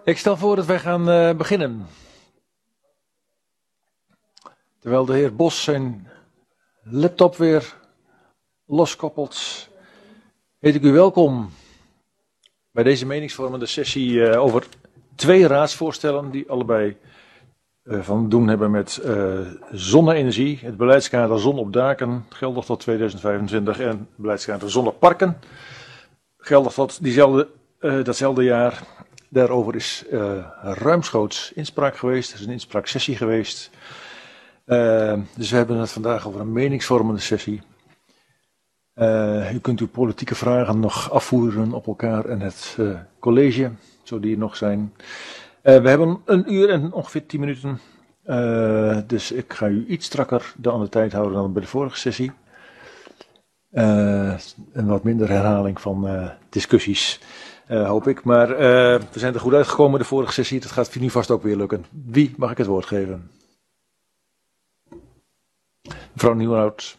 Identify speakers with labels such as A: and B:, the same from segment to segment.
A: Ik stel voor dat wij gaan beginnen. Terwijl de heer Bos zijn laptop weer loskoppelt, heet ik u welkom bij deze meningsvormende sessie over 2 raadsvoorstellen die allebei van doen hebben met zonne-energie. Het beleidskader Zon op daken, geldig tot 2025, en het beleidskader Zonneparken, geldig tot datzelfde jaar. Daarover is ruimschoots inspraak geweest, er is een inspraaksessie geweest. Dus we hebben het vandaag over een meningsvormende sessie. U kunt uw politieke vragen nog afvoeren op elkaar en het college, zo die er nog zijn. We hebben 1 uur en ongeveer 10 minuten. Dus ik ga u iets strakker aan de tijd houden dan bij de vorige sessie. Een wat minder herhaling van discussies, hoop ik. Maar we zijn er goed uitgekomen de vorige sessie. Dat gaat nu vast ook weer lukken. Wie mag ik het woord geven? Mevrouw Nieuwenhout.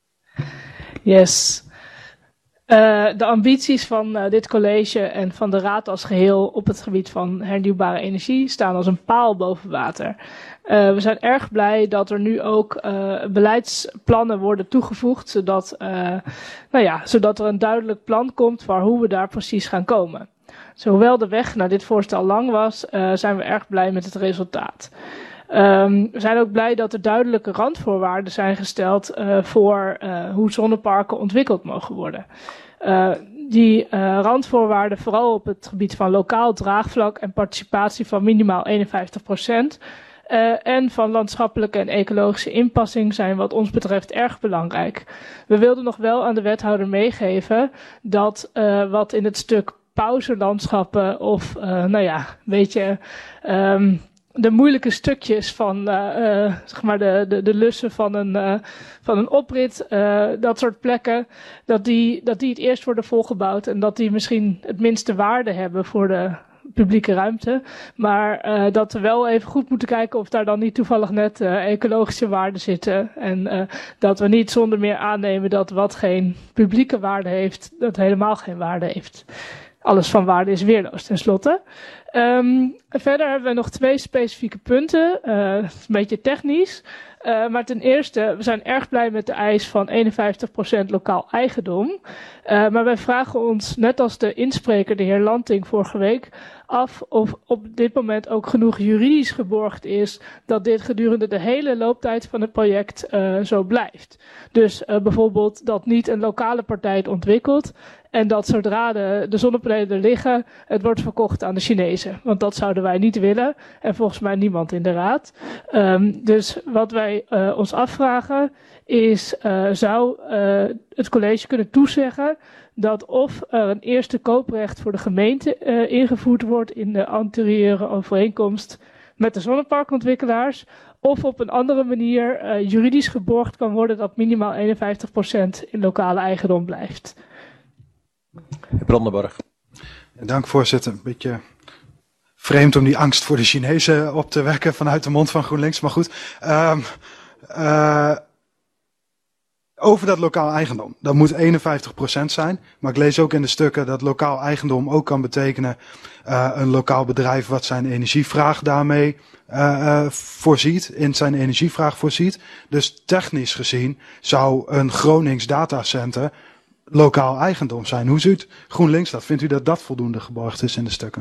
B: Yes. De ambities van dit college en van de Raad als geheel op het gebied van hernieuwbare energie staan als een paal boven water. We zijn erg blij dat er nu ook beleidsplannen worden toegevoegd, zodat er een duidelijk plan komt voor hoe we daar precies gaan komen. Hoewel de weg naar dit voorstel lang was, zijn we erg blij met het resultaat. We zijn ook blij dat er duidelijke randvoorwaarden zijn gesteld voor hoe zonneparken ontwikkeld mogen worden. Die randvoorwaarden, vooral op het gebied van lokaal draagvlak en participatie van minimaal 51%, en van landschappelijke en ecologische inpassing, zijn wat ons betreft erg belangrijk. We wilden nog wel aan de wethouder meegeven dat wat in het stuk pauzelandschappen of de moeilijke stukjes van de lussen van een oprit, dat soort plekken, dat die het eerst worden volgebouwd en dat die misschien het minste waarde hebben voor de publieke ruimte. Maar dat we wel even goed moeten kijken of daar dan niet toevallig net ecologische waarden zitten. En dat we niet zonder meer aannemen dat wat geen publieke waarde heeft, dat helemaal geen waarde heeft. Alles van waarde is weerloos, tenslotte. Verder hebben we nog 2 specifieke punten. Een beetje technisch. Maar ten eerste, we zijn erg blij met de eis van 51% lokaal eigendom. Maar wij vragen ons, net als de inspreker, de heer Lanting, vorige week, af of op dit moment ook genoeg juridisch geborgd is dat dit gedurende de hele looptijd van het project zo blijft. Dus bijvoorbeeld dat niet een lokale partij het ontwikkelt en dat zodra de zonnepanelen er liggen, het wordt verkocht aan de Chinezen. Want dat zouden wij niet willen en volgens mij niemand in de Raad. Dus wat wij ons afvragen is, zou het college kunnen toezeggen dat of er een eerste kooprecht voor de gemeente ingevoerd wordt in de anterieure overeenkomst met de zonneparkontwikkelaars, of op een andere manier juridisch geborgd kan worden dat minimaal 51% in lokale eigendom blijft.
A: Brandenburg.
C: Dank, voorzitter. Een beetje vreemd om die angst voor de Chinezen op te wekken vanuit de mond van GroenLinks, maar goed. Over dat lokaal eigendom. Dat moet 51% zijn. Maar ik lees ook in de stukken dat lokaal eigendom ook kan betekenen een lokaal bedrijf wat zijn energievraag daarmee voorziet, in zijn energievraag voorziet. Dus technisch gezien zou een Gronings datacenter lokaal eigendom zijn. Hoe ziet GroenLinks dat? Vindt u dat dat voldoende geborgd is in de stukken?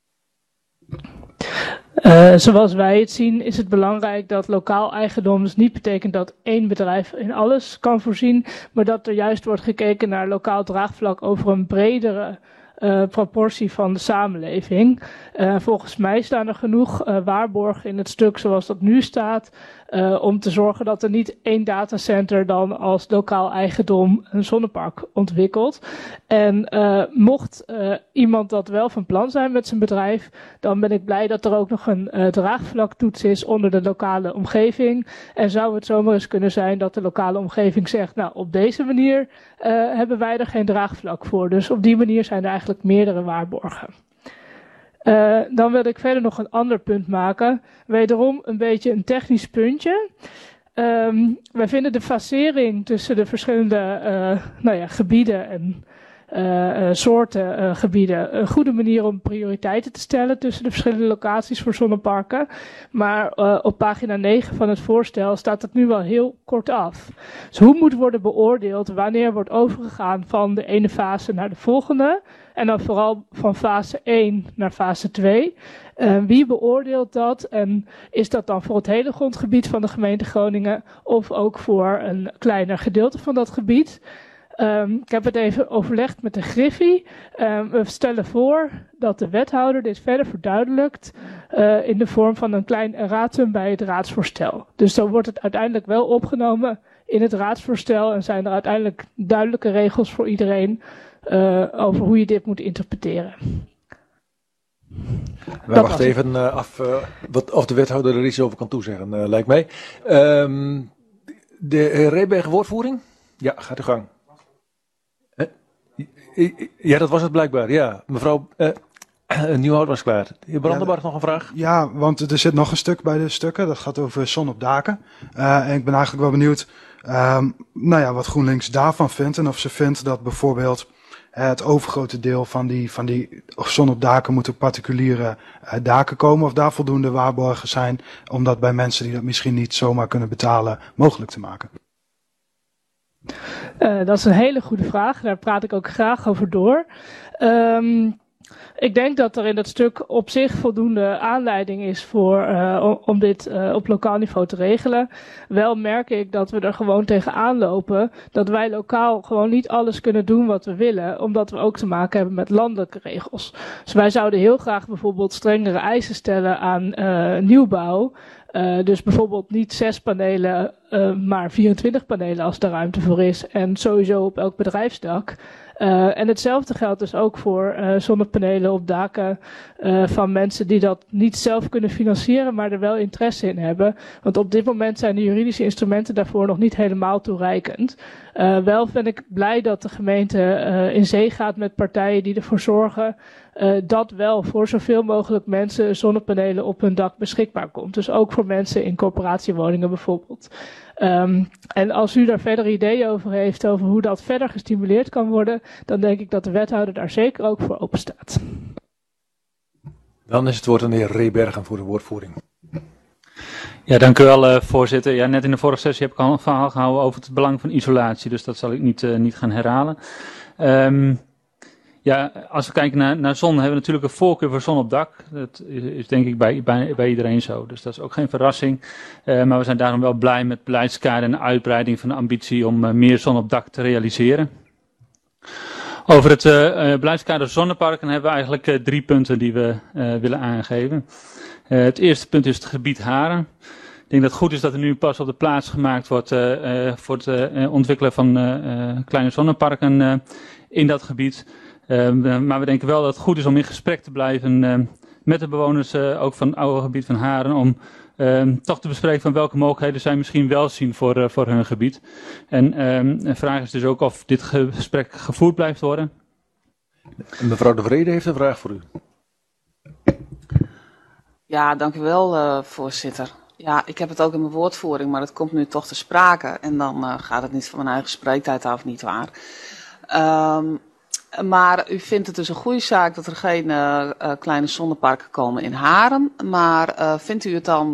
B: Zoals wij het zien is het belangrijk dat lokaal eigendom dus niet betekent dat één bedrijf in alles kan voorzien, maar dat er juist wordt gekeken naar lokaal draagvlak over een bredere proportie van de samenleving. Volgens mij staan er genoeg waarborgen in het stuk zoals dat nu staat, om te zorgen dat er niet één datacenter dan als lokaal eigendom een zonnepark ontwikkelt. En mocht iemand dat wel van plan zijn met zijn bedrijf, dan ben ik blij dat er ook nog een draagvlaktoets is onder de lokale omgeving. En zou het zomaar eens kunnen zijn dat de lokale omgeving zegt, nou op deze manier hebben wij er geen draagvlak voor. Dus op die manier zijn er eigenlijk meerdere waarborgen. Dan wil ik verder nog een ander punt maken. Wederom een beetje een technisch puntje. Wij vinden de fasering tussen de verschillende gebieden en soorten gebieden. Een goede manier om prioriteiten te stellen tussen de verschillende locaties voor zonneparken. Maar op pagina 9 van het voorstel staat het nu wel heel kort af. Dus hoe moet worden beoordeeld wanneer wordt overgegaan van de ene fase naar de volgende? En dan vooral van fase 1 naar fase 2. Wie beoordeelt dat? En is dat dan voor het hele grondgebied van de gemeente Groningen of ook voor een kleiner gedeelte van dat gebied? Ik heb het even overlegd met de Griffie. We stellen voor dat de wethouder dit verder verduidelijkt in de vorm van een klein erratum bij het raadsvoorstel. Dus dan wordt het uiteindelijk wel opgenomen in het raadsvoorstel en zijn er uiteindelijk duidelijke regels voor iedereen over hoe je dit moet interpreteren.
A: We wachten even af of de wethouder er iets over kan toezeggen, lijkt mij. De heer Reberg, woordvoering? Ja, gaat uw gang. Ja, dat was het blijkbaar. Ja, mevrouw Nieuwhout was klaar. De heer Brandenburg, nog een vraag?
C: Ja, want er zit nog een stuk bij de stukken. Dat gaat over zon op daken. En ik ben eigenlijk wel benieuwd wat GroenLinks daarvan vindt. En of ze vindt dat bijvoorbeeld het overgrote deel van die zon op daken moet op particuliere daken komen. Of daar voldoende waarborgen zijn om dat bij mensen die dat misschien niet zomaar kunnen betalen mogelijk te maken.
B: Dat is een hele goede vraag. Daar praat ik ook graag over door. Ik denk dat er in dat stuk op zich voldoende aanleiding is om dit op lokaal niveau te regelen. Wel merk ik dat we er gewoon tegenaan lopen dat wij lokaal gewoon niet alles kunnen doen wat we willen, omdat we ook te maken hebben met landelijke regels. Dus wij zouden heel graag bijvoorbeeld strengere eisen stellen aan nieuwbouw. Dus bijvoorbeeld niet 6 panelen, maar 24 panelen als er ruimte voor is. En sowieso op elk bedrijfsdak. En hetzelfde geldt dus ook voor zonnepanelen op daken van mensen die dat niet zelf kunnen financieren, maar er wel interesse in hebben. Want op dit moment zijn de juridische instrumenten daarvoor nog niet helemaal toereikend. Wel ben ik blij dat de gemeente in zee gaat met partijen die ervoor zorgen dat wel voor zoveel mogelijk mensen zonnepanelen op hun dak beschikbaar komt. Dus ook voor mensen in corporatiewoningen bijvoorbeeld. En als u daar verder ideeën over heeft, over hoe dat verder gestimuleerd kan worden, dan denk ik dat de wethouder daar zeker ook voor open staat.
A: Dan is het woord aan de heer Rebergen voor de woordvoering.
D: Ja, dank u wel, voorzitter. Ja, net in de vorige sessie heb ik al een verhaal gehouden over het belang van isolatie, dus dat zal ik niet gaan herhalen. Ja, als we kijken naar zon, hebben we natuurlijk een voorkeur voor zon op dak. Dat is denk ik bij iedereen zo. Dus dat is ook geen verrassing. Maar we zijn daarom wel blij met beleidskader en de uitbreiding van de ambitie om meer zon op dak te realiseren. Over het beleidskader zonneparken hebben we eigenlijk 3 punten die we willen aangeven. Het eerste punt is het gebied Haren. Ik denk dat het goed is dat er nu pas op de plaats gemaakt wordt voor het ontwikkelen van kleine zonneparken in dat gebied. Maar we denken wel dat het goed is om in gesprek te blijven met de bewoners ook van het oude gebied van Haren. Om toch te bespreken van welke mogelijkheden zij misschien wel zien voor hun gebied. En de vraag is dus ook of dit gesprek gevoerd blijft worden.
A: Mevrouw De Vrede heeft een vraag voor u.
E: Ja, dank u wel, voorzitter. Ja, ik heb het ook in mijn woordvoering, maar het komt nu toch te sprake. En dan gaat het niet van mijn eigen spreektijd af, niet waar. Maar u vindt het dus een goede zaak dat er geen kleine zonneparken komen in Haren. Maar vindt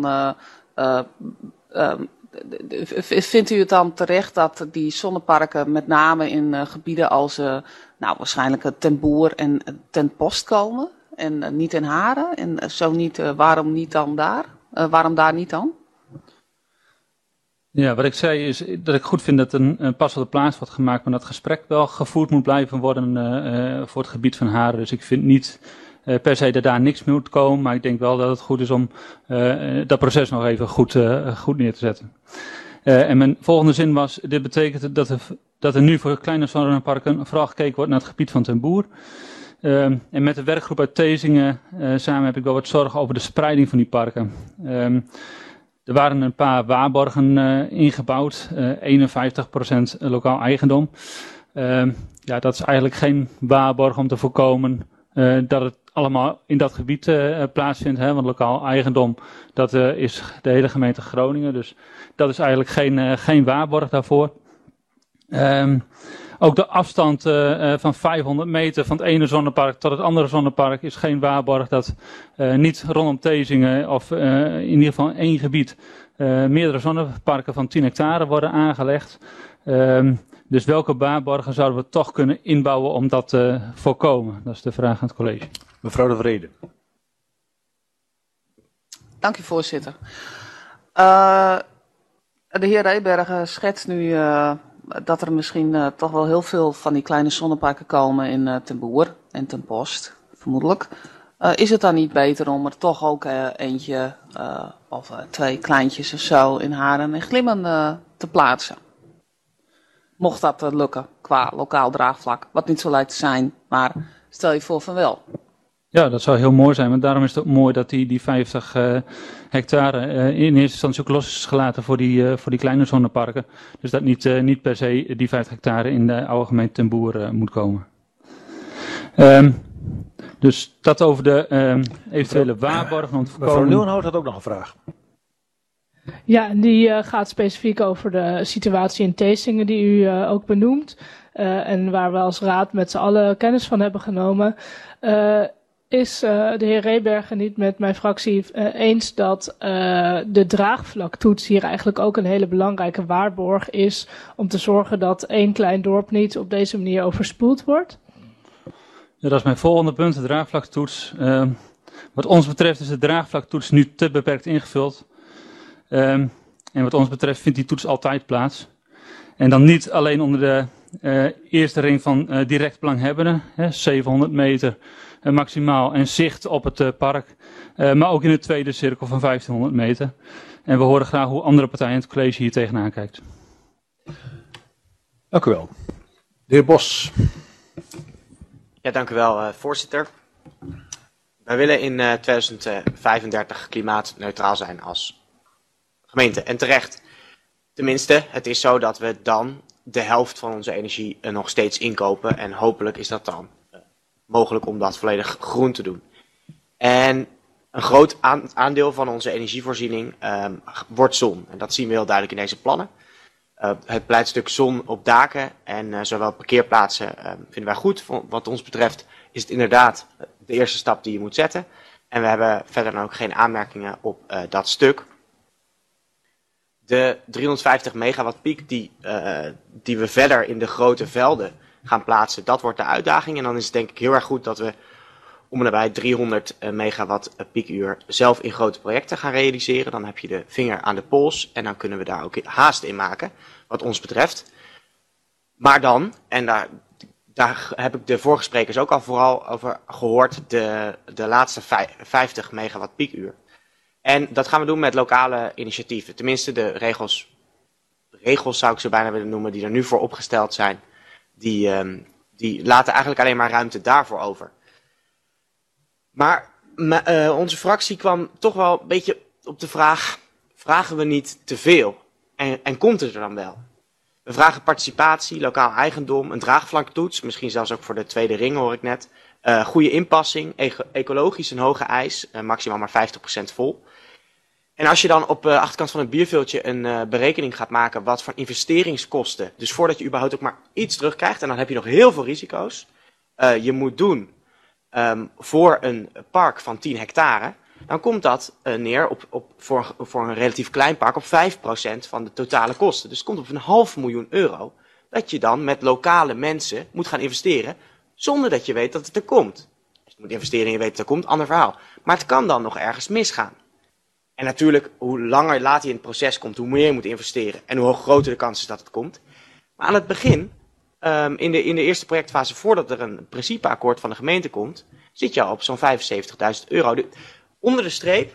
E: u het dan terecht dat die zonneparken met name in gebieden als waarschijnlijk Ten Boer en Ten Post komen? En niet in Haren? En zo niet, waarom niet dan daar? Waarom daar niet dan?
D: Ja, wat ik zei is dat ik goed vind dat een pas op de plaats wordt gemaakt, maar dat gesprek wel gevoerd moet blijven worden voor het gebied van Haren. Dus ik vind niet per se dat daar niks meer moet komen, maar ik denk wel dat het goed is om dat proces nog even goed neer te zetten. En mijn volgende zin was, dit betekent dat er nu voor kleine zonneparken vooral gekeken wordt naar het gebied van Ten Boer. En met de werkgroep uit Thesinge samen heb ik wel wat zorgen over de spreiding van die parken. Er waren een paar waarborgen ingebouwd, 51% lokaal eigendom. Ja, dat is eigenlijk geen waarborg om te voorkomen dat het allemaal in dat gebied plaatsvindt. Hè? Want lokaal eigendom, dat is de hele gemeente Groningen. Dus dat is eigenlijk geen waarborg daarvoor. Ook de afstand van 500 meter van het ene zonnepark tot het andere zonnepark is geen waarborg dat niet rondom Thesinge of in ieder geval in één gebied meerdere zonneparken van 10 hectare worden aangelegd. Dus welke waarborgen zouden we toch kunnen inbouwen om dat te voorkomen? Dat is de vraag aan het college.
A: Mevrouw de Vrede.
E: Dank u, voorzitter. De heer Rebergen schetst nu dat er misschien toch wel heel veel van die kleine zonneparken komen in Ten Boer en Ten Post, vermoedelijk. Is het dan niet beter om er toch ook eentje of 2 kleintjes of zo in Haren en Glimmen te plaatsen? Mocht dat lukken qua lokaal draagvlak, wat niet zo lijkt te zijn, maar stel je voor van wel.
D: Ja, dat zou heel mooi zijn, want daarom is het ook mooi dat die 50 hectare in eerste instantie ook los is gelaten voor die kleine zonneparken. Dus dat niet per se die 50 hectare in de oude gemeente Ten Boer moet komen. Dus dat over de eventuele waarborgen om te voorkomen.
A: Mevrouw Nieuwenhout had ook nog een vraag.
B: Ja, en die gaat specifiek over de situatie in Thesinge die u ook benoemt. En waar we als raad met z'n allen kennis van hebben genomen. Is de heer Rebergen niet met mijn fractie eens dat de draagvlaktoets hier eigenlijk ook een hele belangrijke waarborg is om te zorgen dat één klein dorp niet op deze manier overspoeld wordt?
D: Ja, dat is mijn volgende punt, de draagvlaktoets. Wat ons betreft is de draagvlaktoets nu te beperkt ingevuld. En wat ons betreft vindt die toets altijd plaats. En dan niet alleen onder de eerste ring van direct belanghebbenden, 700 meter maximaal en zicht op het park. Maar ook in de tweede cirkel van 1500 meter. En we horen graag hoe andere partijen in het college hier tegenaan kijkt.
A: Dank u wel. De heer Bos.
F: Ja, dank u wel, voorzitter. Wij willen in 2035 klimaatneutraal zijn als gemeente. En terecht. Tenminste, het is zo dat we dan de helft van onze energie nog steeds inkopen. En hopelijk is dat dan mogelijk om dat volledig groen te doen. En een groot aandeel van onze energievoorziening wordt zon. En dat zien we heel duidelijk in deze plannen. Het pleitstuk zon op daken en zowel parkeerplaatsen vinden wij goed. Wat ons betreft is het inderdaad de eerste stap die je moet zetten. En we hebben verder dan ook geen aanmerkingen op dat stuk. De 350 megawatt piek die we verder in de grote velden gaan plaatsen, dat wordt de uitdaging. En dan is het denk ik heel erg goed dat we om en nabij 300 megawatt piekuur zelf in grote projecten gaan realiseren. Dan heb je de vinger aan de pols en dan kunnen we daar ook haast in maken, wat ons betreft. Maar dan, en daar heb ik de vorige sprekers ook al vooral over gehoord, de laatste 50 megawatt piekuur. En dat gaan we doen met lokale initiatieven. Tenminste, de regels zou ik ze bijna willen noemen, die er nu voor opgesteld zijn, die laten eigenlijk alleen maar ruimte daarvoor over. Maar onze fractie kwam toch wel een beetje op de vraag, vragen we niet te veel? En komt het er dan wel? We vragen participatie, lokaal eigendom, een draagvlaktoets, misschien zelfs ook voor de tweede ring hoor ik net. Goede inpassing, ecologisch een hoge eis, maximaal maar 50% vol. En als je dan op de achterkant van het bierveeltje een berekening gaat maken wat voor investeringskosten, dus voordat je überhaupt ook maar iets terugkrijgt, en dan heb je nog heel veel risico's, je moet doen voor een park van 10 hectare, dan komt dat neer voor een relatief klein park op 5% van de totale kosten. Dus het komt op €500.000 dat je dan met lokale mensen moet gaan investeren zonder dat je weet dat het er komt. Als je moet investeren en je weet dat het er komt, ander verhaal. Maar het kan dan nog ergens misgaan. En natuurlijk, hoe langer later je in het proces komt, hoe meer je moet investeren en hoe groter de kans is dat het komt. Maar aan het begin, in de eerste projectfase, voordat er een principeakkoord van de gemeente komt, zit je al op zo'n €75.000. Onder de streep,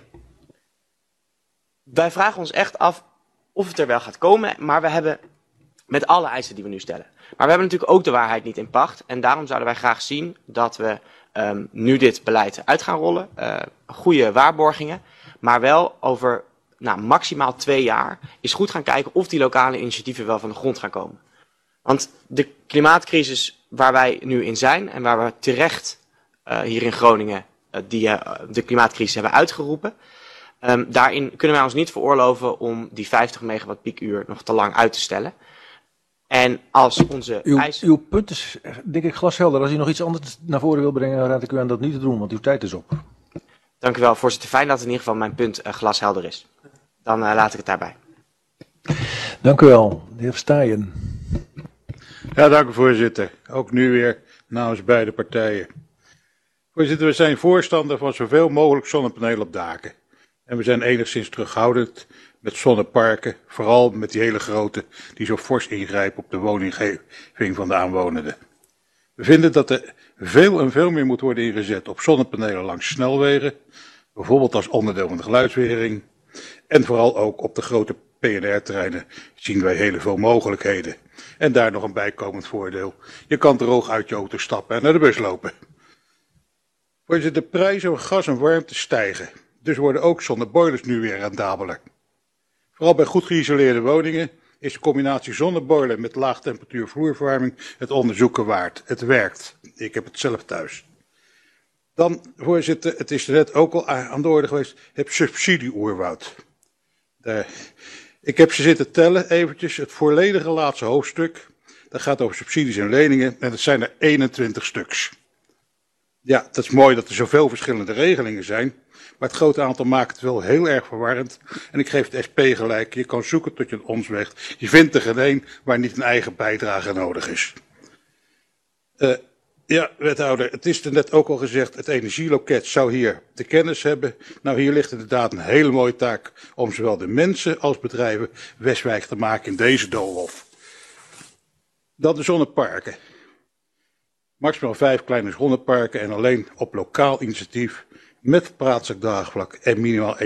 F: wij vragen ons echt af of het er wel gaat komen, maar we hebben met alle eisen die we nu stellen. Maar we hebben natuurlijk ook de waarheid niet in pacht en daarom zouden wij graag zien dat we nu dit beleid uit gaan rollen, goede waarborgingen, maar wel over maximaal 2 jaar is goed gaan kijken of die lokale initiatieven wel van de grond gaan komen. Want de klimaatcrisis waar wij nu in zijn en waar we terecht hier in Groningen de klimaatcrisis hebben uitgeroepen, daarin kunnen wij ons niet veroorloven om die 50 megawatt piekuur nog te lang uit te stellen. En als onze
A: Uw punt is, denk ik, glashelder. Als u nog iets anders naar voren wil brengen, raad ik u aan dat niet te doen, want uw tijd is op.
F: Dank u wel, voorzitter. Fijn dat in ieder geval mijn punt glashelder is. Dan laat ik het daarbij.
A: Dank u wel, de heer Verstaaien.
G: Ja, dank u voorzitter. Ook nu weer namens beide partijen. Voorzitter, we zijn voorstander van zoveel mogelijk zonnepanelen op daken. En we zijn enigszins terughoudend met zonneparken, vooral met die hele grote die zo fors ingrijpen op de wooninggeving van de aanwonenden. We vinden dat er veel en veel meer moet worden ingezet op zonnepanelen langs snelwegen, bijvoorbeeld als onderdeel van de geluidswering. En vooral ook op de grote PNR-terreinen zien wij heel veel mogelijkheden. En daar nog een bijkomend voordeel. Je kan droog uit je auto stappen en naar de bus lopen. Voorzitter, de prijzen van gas en warmte stijgen. Dus worden ook zonneboilers nu weer rendabeler. Vooral bij goed geïsoleerde woningen is de combinatie zonneboiler met laagtemperatuur vloerverwarming het onderzoeken waard. Het werkt. Ik heb het zelf thuis. Dan, voorzitter, het is er net ook al aan de orde geweest, het subsidie-oerwoud. Ik heb ze zitten tellen, eventjes, het volledige laatste hoofdstuk. Dat gaat over subsidies en leningen en het zijn er 21 stuks. Ja, dat is mooi dat er zoveel verschillende regelingen zijn, maar het grote aantal maakt het wel heel erg verwarrend. En ik geef de SP gelijk, je kan zoeken tot je een ons weegt. Je vindt er geen een waar niet een eigen bijdrage nodig is. Ja, wethouder, het is er net ook al gezegd, het energieloket zou hier de kennis hebben. Nou, hier ligt inderdaad een hele mooie taak om zowel de mensen als bedrijven Westwijk te maken in deze doolhof. Dan de zonneparken. Maximaal 5 kleine zonneparken en alleen op lokaal initiatief met plaatselijk draagvlak en minimaal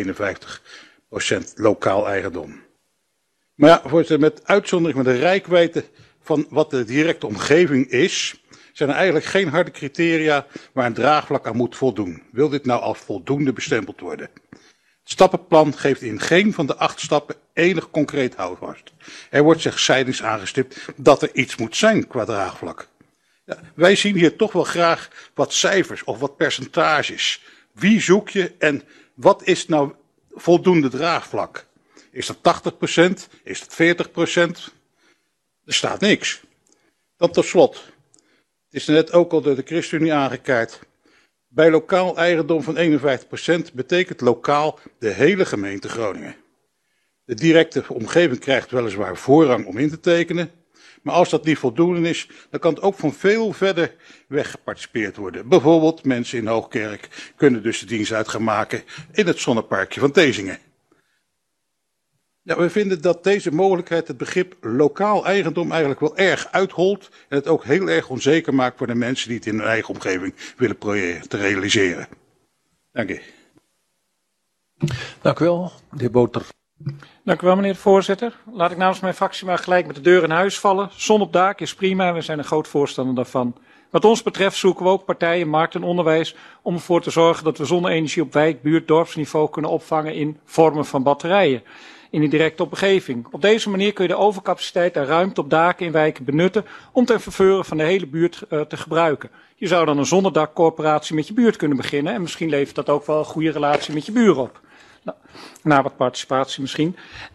G: 51% lokaal eigendom. Maar ja, voorzitter, met uitzondering van de reikwijdte van wat de directe omgeving is, zijn er eigenlijk geen harde criteria waar een draagvlak aan moet voldoen. Wil dit nou als voldoende bestempeld worden? Het stappenplan geeft in geen van de 8 stappen enig concreet houvast. Er wordt slechts zijdings aangestipt dat er iets moet zijn qua draagvlak. Ja, wij zien hier toch wel graag wat cijfers of wat percentages. Wie zoek je en wat is nou voldoende draagvlak? Is dat 80%? Is dat 40%? Er staat niks. Dan tot slot. Het is net ook al door de ChristenUnie aangekaart. Bij lokaal eigendom van 51% betekent lokaal de hele gemeente Groningen. De directe omgeving krijgt weliswaar voorrang om in te tekenen. Maar als dat niet voldoende is, dan kan het ook van veel verder weg geparticipeerd worden. Bijvoorbeeld mensen in Hoogkerk kunnen dus de dienst uit gaan maken in het zonneparkje van Tezingen. Ja, we vinden dat deze mogelijkheid het begrip lokaal eigendom eigenlijk wel erg uitholt en het ook heel erg onzeker maakt voor de mensen die het in hun eigen omgeving willen proberen te realiseren. Dank u.
A: Dank u wel, de heer Boter.
H: Dank u wel, meneer de voorzitter. Laat ik namens mijn fractie maar gelijk met de deur in huis vallen. Zon op dak is prima, we zijn een groot voorstander daarvan. Wat ons betreft zoeken we ook partijen, markt en onderwijs om ervoor te zorgen dat we zonne-energie op wijk, buurt, dorpsniveau kunnen opvangen in vormen van batterijen in die directe omgeving. Op deze manier kun je de overcapaciteit en ruimte op daken in wijken benutten om ten faveur van de hele buurt te gebruiken. Je zou dan een zonnedakcorporatie met je buurt kunnen beginnen en misschien levert dat ook wel een goede relatie met je buren op. Na wat participatie misschien.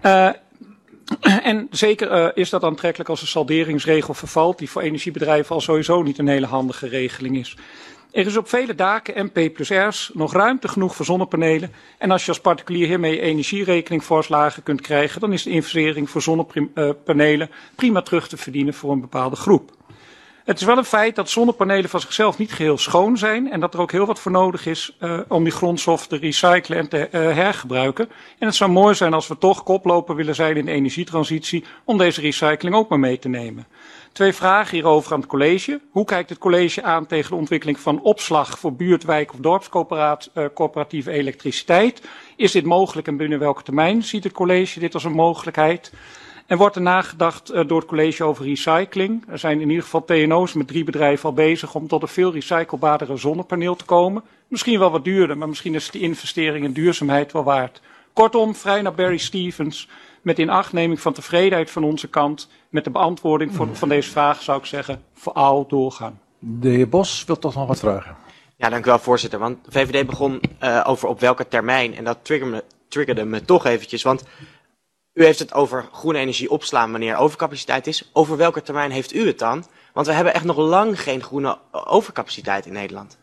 H: En zeker is dat aantrekkelijk als een salderingsregel vervalt, die voor energiebedrijven al sowieso niet een hele handige regeling is. Er is op vele daken MP+R's nog ruimte genoeg voor zonnepanelen. En als je als particulier hiermee je energierekening fors lager kunt krijgen, dan is de investering voor zonnepanelen prima terug te verdienen voor een bepaalde groep. Het is wel een feit dat zonnepanelen van zichzelf niet geheel schoon zijn en dat er ook heel wat voor nodig is om die grondstof te recyclen en te hergebruiken. En het zou mooi zijn als we toch koploper willen zijn in de energietransitie om deze recycling ook maar mee te nemen. 2 vragen hierover aan het college. Hoe kijkt het college aan tegen de ontwikkeling van opslag voor buurt, wijk of dorpscoöperatieve elektriciteit? Is dit mogelijk en binnen welke termijn ziet het college dit als een mogelijkheid? En wordt er nagedacht door het college over recycling? Er zijn in ieder geval TNO's met 3 bedrijven al bezig om tot een veel recyclebaardere zonnepaneel te komen. Misschien wel wat duurder, maar misschien is de investering in duurzaamheid wel waard. Kortom, vrij naar Barry Stevens. Met inachtneming van tevredenheid van onze kant. Met de beantwoording van deze vraag zou ik zeggen, vooral doorgaan.
A: De heer Bos wil toch nog wat vragen.
F: Ja, dank u wel, voorzitter. Want de VVD begon over op welke termijn. En dat triggerde me toch eventjes. Want U heeft het over groene energie opslaan wanneer er overcapaciteit is. Over welke termijn heeft u het dan? Want we hebben echt nog lang geen groene overcapaciteit in Nederland.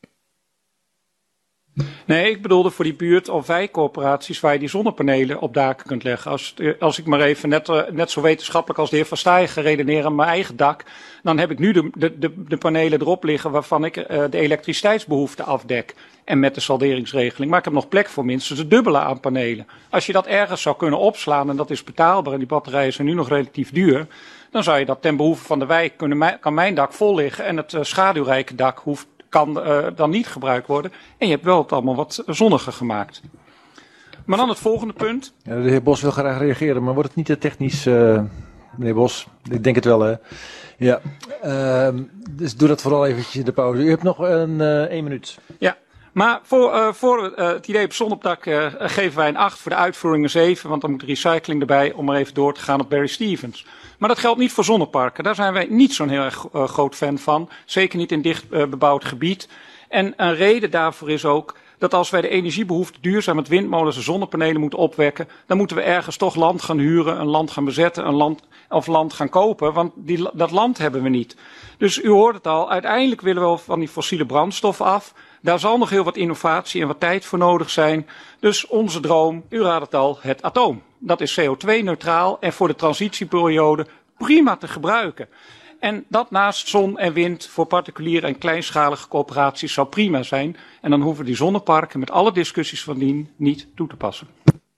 H: Nee, ik bedoelde voor die buurt- of wijkcorporaties waar je die zonnepanelen op daken kunt leggen. Als ik maar even net zo wetenschappelijk als de heer Van Staaij ga redeneren aan mijn eigen dak, dan heb ik nu de panelen erop liggen waarvan ik de elektriciteitsbehoefte afdek. En met de salderingsregeling. Maar ik heb nog plek voor minstens het dubbele aan panelen. Als je dat ergens zou kunnen opslaan en dat is betaalbaar en die batterijen zijn nu nog relatief duur, dan zou je dat ten behoeve van de wijk kan mijn dak vol liggen en het schaduwrijke dak kan dan niet gebruikt worden. En je hebt wel het allemaal wat zonniger gemaakt. Maar dan het volgende punt.
A: Ja, de heer Bos wil graag reageren, maar wordt het niet te technisch, meneer Bos? Ik denk het wel, hè? Ja. Dus doe dat vooral eventjes in de pauze. U hebt nog 1 minuut.
H: Ja. Maar voor het idee op zonopdak geven wij een 8, voor de uitvoering een 7, want dan moet de recycling erbij om maar even door te gaan op Barry Stevens. Maar dat geldt niet voor zonneparken. Daar zijn wij niet zo'n heel erg groot fan van. Zeker niet in dicht bebouwd gebied. En een reden daarvoor is ook dat als wij de energiebehoefte duurzaam met windmolens en zonnepanelen moeten opwekken, dan moeten we ergens toch land gaan huren, een land gaan bezetten, land gaan kopen, want dat land hebben we niet. Dus u hoort het al, uiteindelijk willen we van die fossiele brandstoffen af. Daar zal nog heel wat innovatie en wat tijd voor nodig zijn. Dus onze droom, u raadt het al, het atoom. Dat is CO2-neutraal en voor de transitieperiode prima te gebruiken. En dat naast zon en wind voor particuliere en kleinschalige coöperaties zou prima zijn. En dan hoeven die zonneparken met alle discussies van dien niet toe te passen.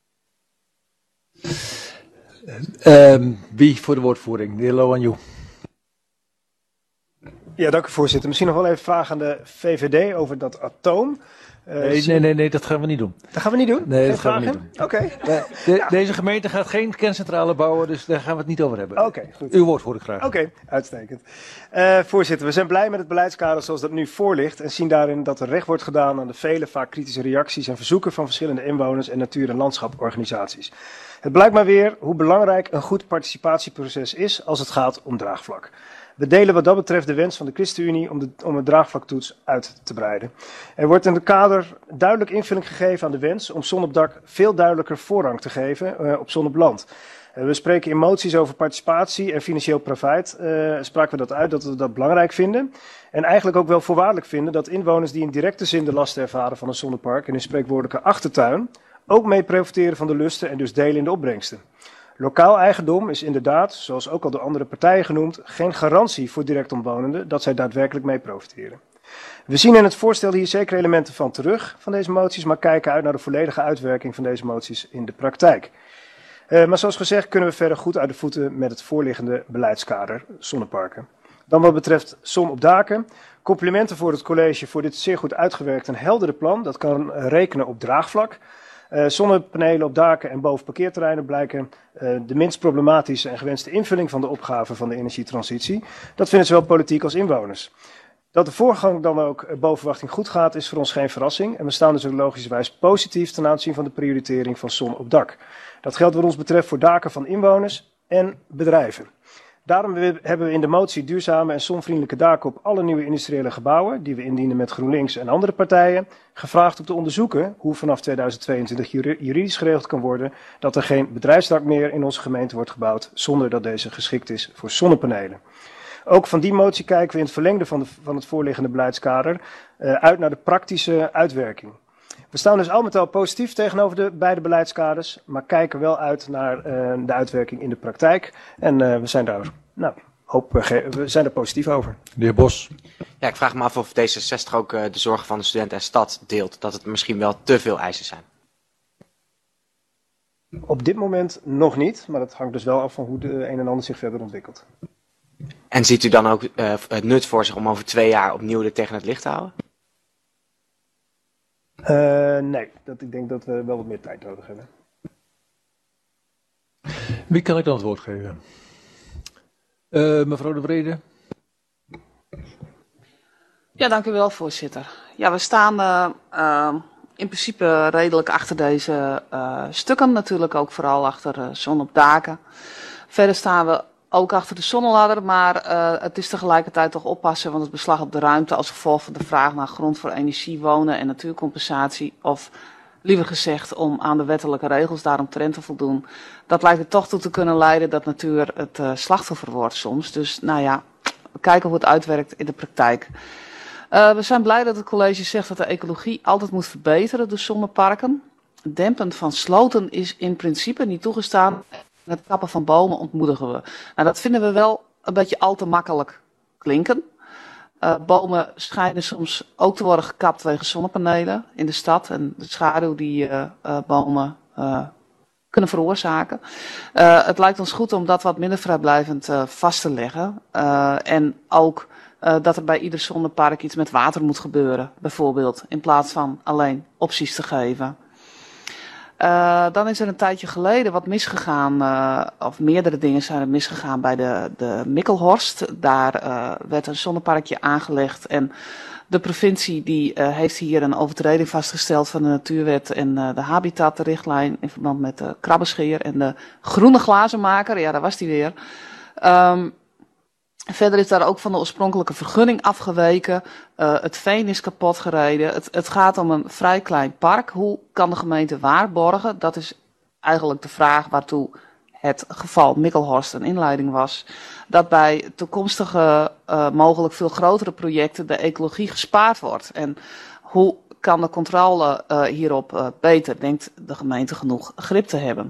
A: Wie voor de woordvoering? De heer Loanju.
I: Ja, dank u voorzitter. Misschien nog wel even vragen aan de VVD over dat atoom.
A: Nee, dat gaan we niet doen.
I: Dat gaan we niet doen?
A: Nee, dat gaan we niet doen.
I: Oké.
A: Deze gemeente gaat geen kerncentrale bouwen, dus daar gaan we het niet over hebben.
I: Oké, goed.
A: Uw woordvoering graag.
I: Oké, uitstekend. Voorzitter, we zijn blij met het beleidskader zoals dat nu voor ligt en zien daarin dat er recht wordt gedaan aan de vele, vaak kritische reacties en verzoeken van verschillende inwoners en natuur- en landschaporganisaties. Het blijkt maar weer hoe belangrijk een goed participatieproces is als het gaat om draagvlak. We delen wat dat betreft de wens van de ChristenUnie om het draagvlaktoets uit te breiden. Er wordt in het kader duidelijk invulling gegeven aan de wens om zon op dak veel duidelijker voorrang te geven op zon op land. We spreken in moties over participatie en financieel profijt. Spraken we dat uit dat we dat belangrijk vinden. En eigenlijk ook wel voorwaardelijk vinden dat inwoners die in directe zin de lasten ervaren van een zonnepark en een spreekwoordelijke achtertuin ook mee profiteren van de lusten en dus delen in de opbrengsten. Lokaal eigendom is inderdaad, zoals ook al door andere partijen genoemd, geen garantie voor direct omwonenden dat zij daadwerkelijk mee profiteren. We zien in het voorstel hier zeker elementen van terug van deze moties, maar kijken uit naar de volledige uitwerking van deze moties in de praktijk. Maar zoals gezegd kunnen we verder goed uit de voeten met het voorliggende beleidskader zonneparken. Dan wat betreft zon op daken. Complimenten voor het college voor dit zeer goed uitgewerkt en heldere plan. Dat kan rekenen op draagvlak. Zonnepanelen op daken en boven parkeerterreinen blijken de minst problematische en gewenste invulling van de opgave van de energietransitie. Dat vinden zowel politiek als inwoners. Dat de voorgang dan ook boven verwachting goed gaat is voor ons geen verrassing. En we staan dus ook logischerwijs positief ten aanzien van de prioritering van zon op dak. Dat geldt wat ons betreft voor daken van inwoners en bedrijven. Daarom hebben we in de motie duurzame en zonvriendelijke daken op alle nieuwe industriële gebouwen, die we indienen met GroenLinks en andere partijen, gevraagd om te onderzoeken hoe vanaf 2022 juridisch geregeld kan worden dat er geen bedrijfsdak meer in onze gemeente wordt gebouwd zonder dat deze geschikt is voor zonnepanelen. Ook van die motie kijken we in het verlengde van het voorliggende beleidskader uit naar de praktische uitwerking. We staan dus al met al positief tegenover de beide beleidskaders, maar kijken wel uit naar de uitwerking in de praktijk. En we zijn daar positief over.
A: De heer Bos.
F: Ja, ik vraag me af of D66 ook de zorgen van de student en stad deelt, dat het misschien wel te veel eisen zijn.
I: Op dit moment nog niet, maar dat hangt dus wel af van hoe de een en ander zich verder ontwikkelt.
F: En ziet u dan ook het nut voor zich om over 2 jaar opnieuw dit tegen het licht te houden?
I: Nee, ik denk dat we wel wat meer tijd nodig hebben.
A: Wie kan ik dan het woord geven? Mevrouw De Vrede.
E: Ja, dank u wel, voorzitter. Ja, we staan in principe redelijk achter deze stukken. Natuurlijk ook vooral achter zon op daken. Verder staan we ook achter de zonneladder, maar het is tegelijkertijd toch oppassen, want het beslag op de ruimte als gevolg van de vraag naar grond voor energie, wonen en natuurcompensatie of liever gezegd om aan de wettelijke regels daaromtrent te voldoen. Dat lijkt er toch toe te kunnen leiden dat natuur het slachtoffer wordt soms. Dus nou ja, we kijken hoe het uitwerkt in de praktijk. We zijn blij dat het college zegt dat de ecologie altijd moet verbeteren door zonneparken. Dempen van sloten is in principe niet toegestaan. Het kappen van bomen ontmoedigen we. Nou, dat vinden we wel een beetje al te makkelijk klinken. Bomen schijnen soms ook te worden gekapt wegens zonnepanelen in de stad. En de schaduw die bomen kunnen veroorzaken. Het lijkt ons goed om dat wat minder vrijblijvend vast te leggen. En ook dat er bij ieder zonnepark iets met water moet gebeuren, bijvoorbeeld. In plaats van alleen opties te geven. Dan is er een tijdje geleden wat misgegaan, of meerdere dingen zijn er misgegaan bij de Mikkelhorst. Daar werd een zonneparkje aangelegd en de provincie die heeft hier een overtreding vastgesteld van de Natuurwet en de Habitatrichtlijn in verband met de krabbenscheer en de groene glazenmaker. Ja, daar was die weer. Verder is daar ook van de oorspronkelijke vergunning afgeweken. Het veen is kapot gereden. Het gaat om een vrij klein park. Hoe kan de gemeente waarborgen? Dat is eigenlijk de vraag waartoe het geval Mikkelhorst een inleiding was. Dat bij toekomstige mogelijk veel grotere projecten de ecologie gespaard wordt. En hoe kan de controle hierop beter? Denkt de gemeente genoeg grip te hebben?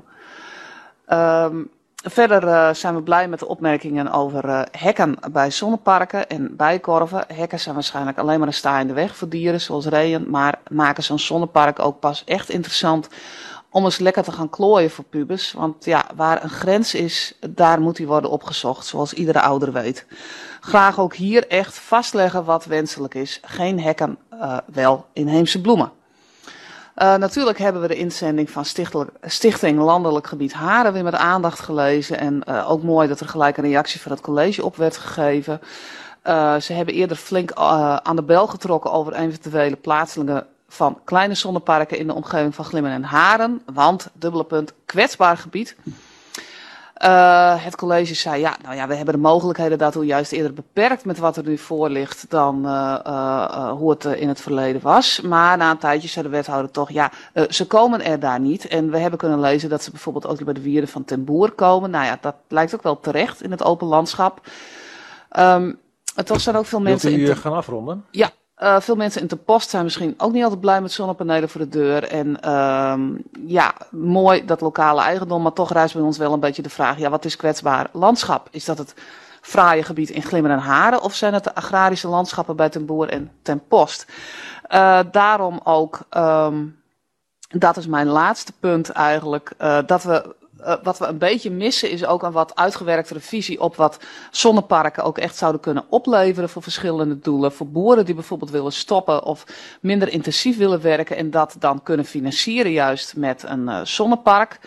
E: Verder zijn we blij met de opmerkingen over hekken bij zonneparken en bijenkorven. Hekken zijn waarschijnlijk alleen maar een sta in de weg voor dieren zoals reeën, maar maken zo'n zonnepark ook pas echt interessant om eens lekker te gaan klooien voor pubers. Want ja, waar een grens is, daar moet die worden opgezocht, zoals iedere ouder weet. Graag ook hier echt vastleggen wat wenselijk is. Geen hekken, wel inheemse bloemen. Natuurlijk hebben we de inzending van Stichting Landelijk Gebied Haren weer met aandacht gelezen. En ook mooi dat er gelijk een reactie van het college op werd gegeven. Ze hebben eerder flink aan de bel getrokken over eventuele plaatsingen van kleine zonneparken in de omgeving van Glimmen en Haren. Want, dubbele punt, kwetsbaar gebied. Het college zei, ja, nou ja, we hebben de mogelijkheden daartoe juist eerder beperkt met wat er nu voor ligt dan hoe het in het verleden was. Maar na een tijdje zei de wethouder toch, ja, ze komen er daar niet. En we hebben kunnen lezen dat ze bijvoorbeeld ook bij de wierden van Ten Boer komen. Nou ja, dat lijkt ook wel terecht in het open landschap. Toch zijn ook veel mensen...
A: Wilt u gaan afronden?
E: Ja. Veel mensen in de post zijn misschien ook niet altijd blij met zonnepanelen voor de deur. En ja, mooi dat lokale eigendom, maar toch rijst bij ons wel een beetje de vraag, ja, wat is kwetsbaar landschap? Is dat het fraaie gebied in Glimmen en Haren of zijn het de agrarische landschappen bij Ten Boer en Ten Post? Daarom ook, dat is mijn laatste punt eigenlijk, dat we... wat we een beetje missen is ook een wat uitgewerktere visie op wat zonneparken ook echt zouden kunnen opleveren voor verschillende doelen. Voor boeren die bijvoorbeeld willen stoppen of minder intensief willen werken en dat dan kunnen financieren juist met een zonnepark.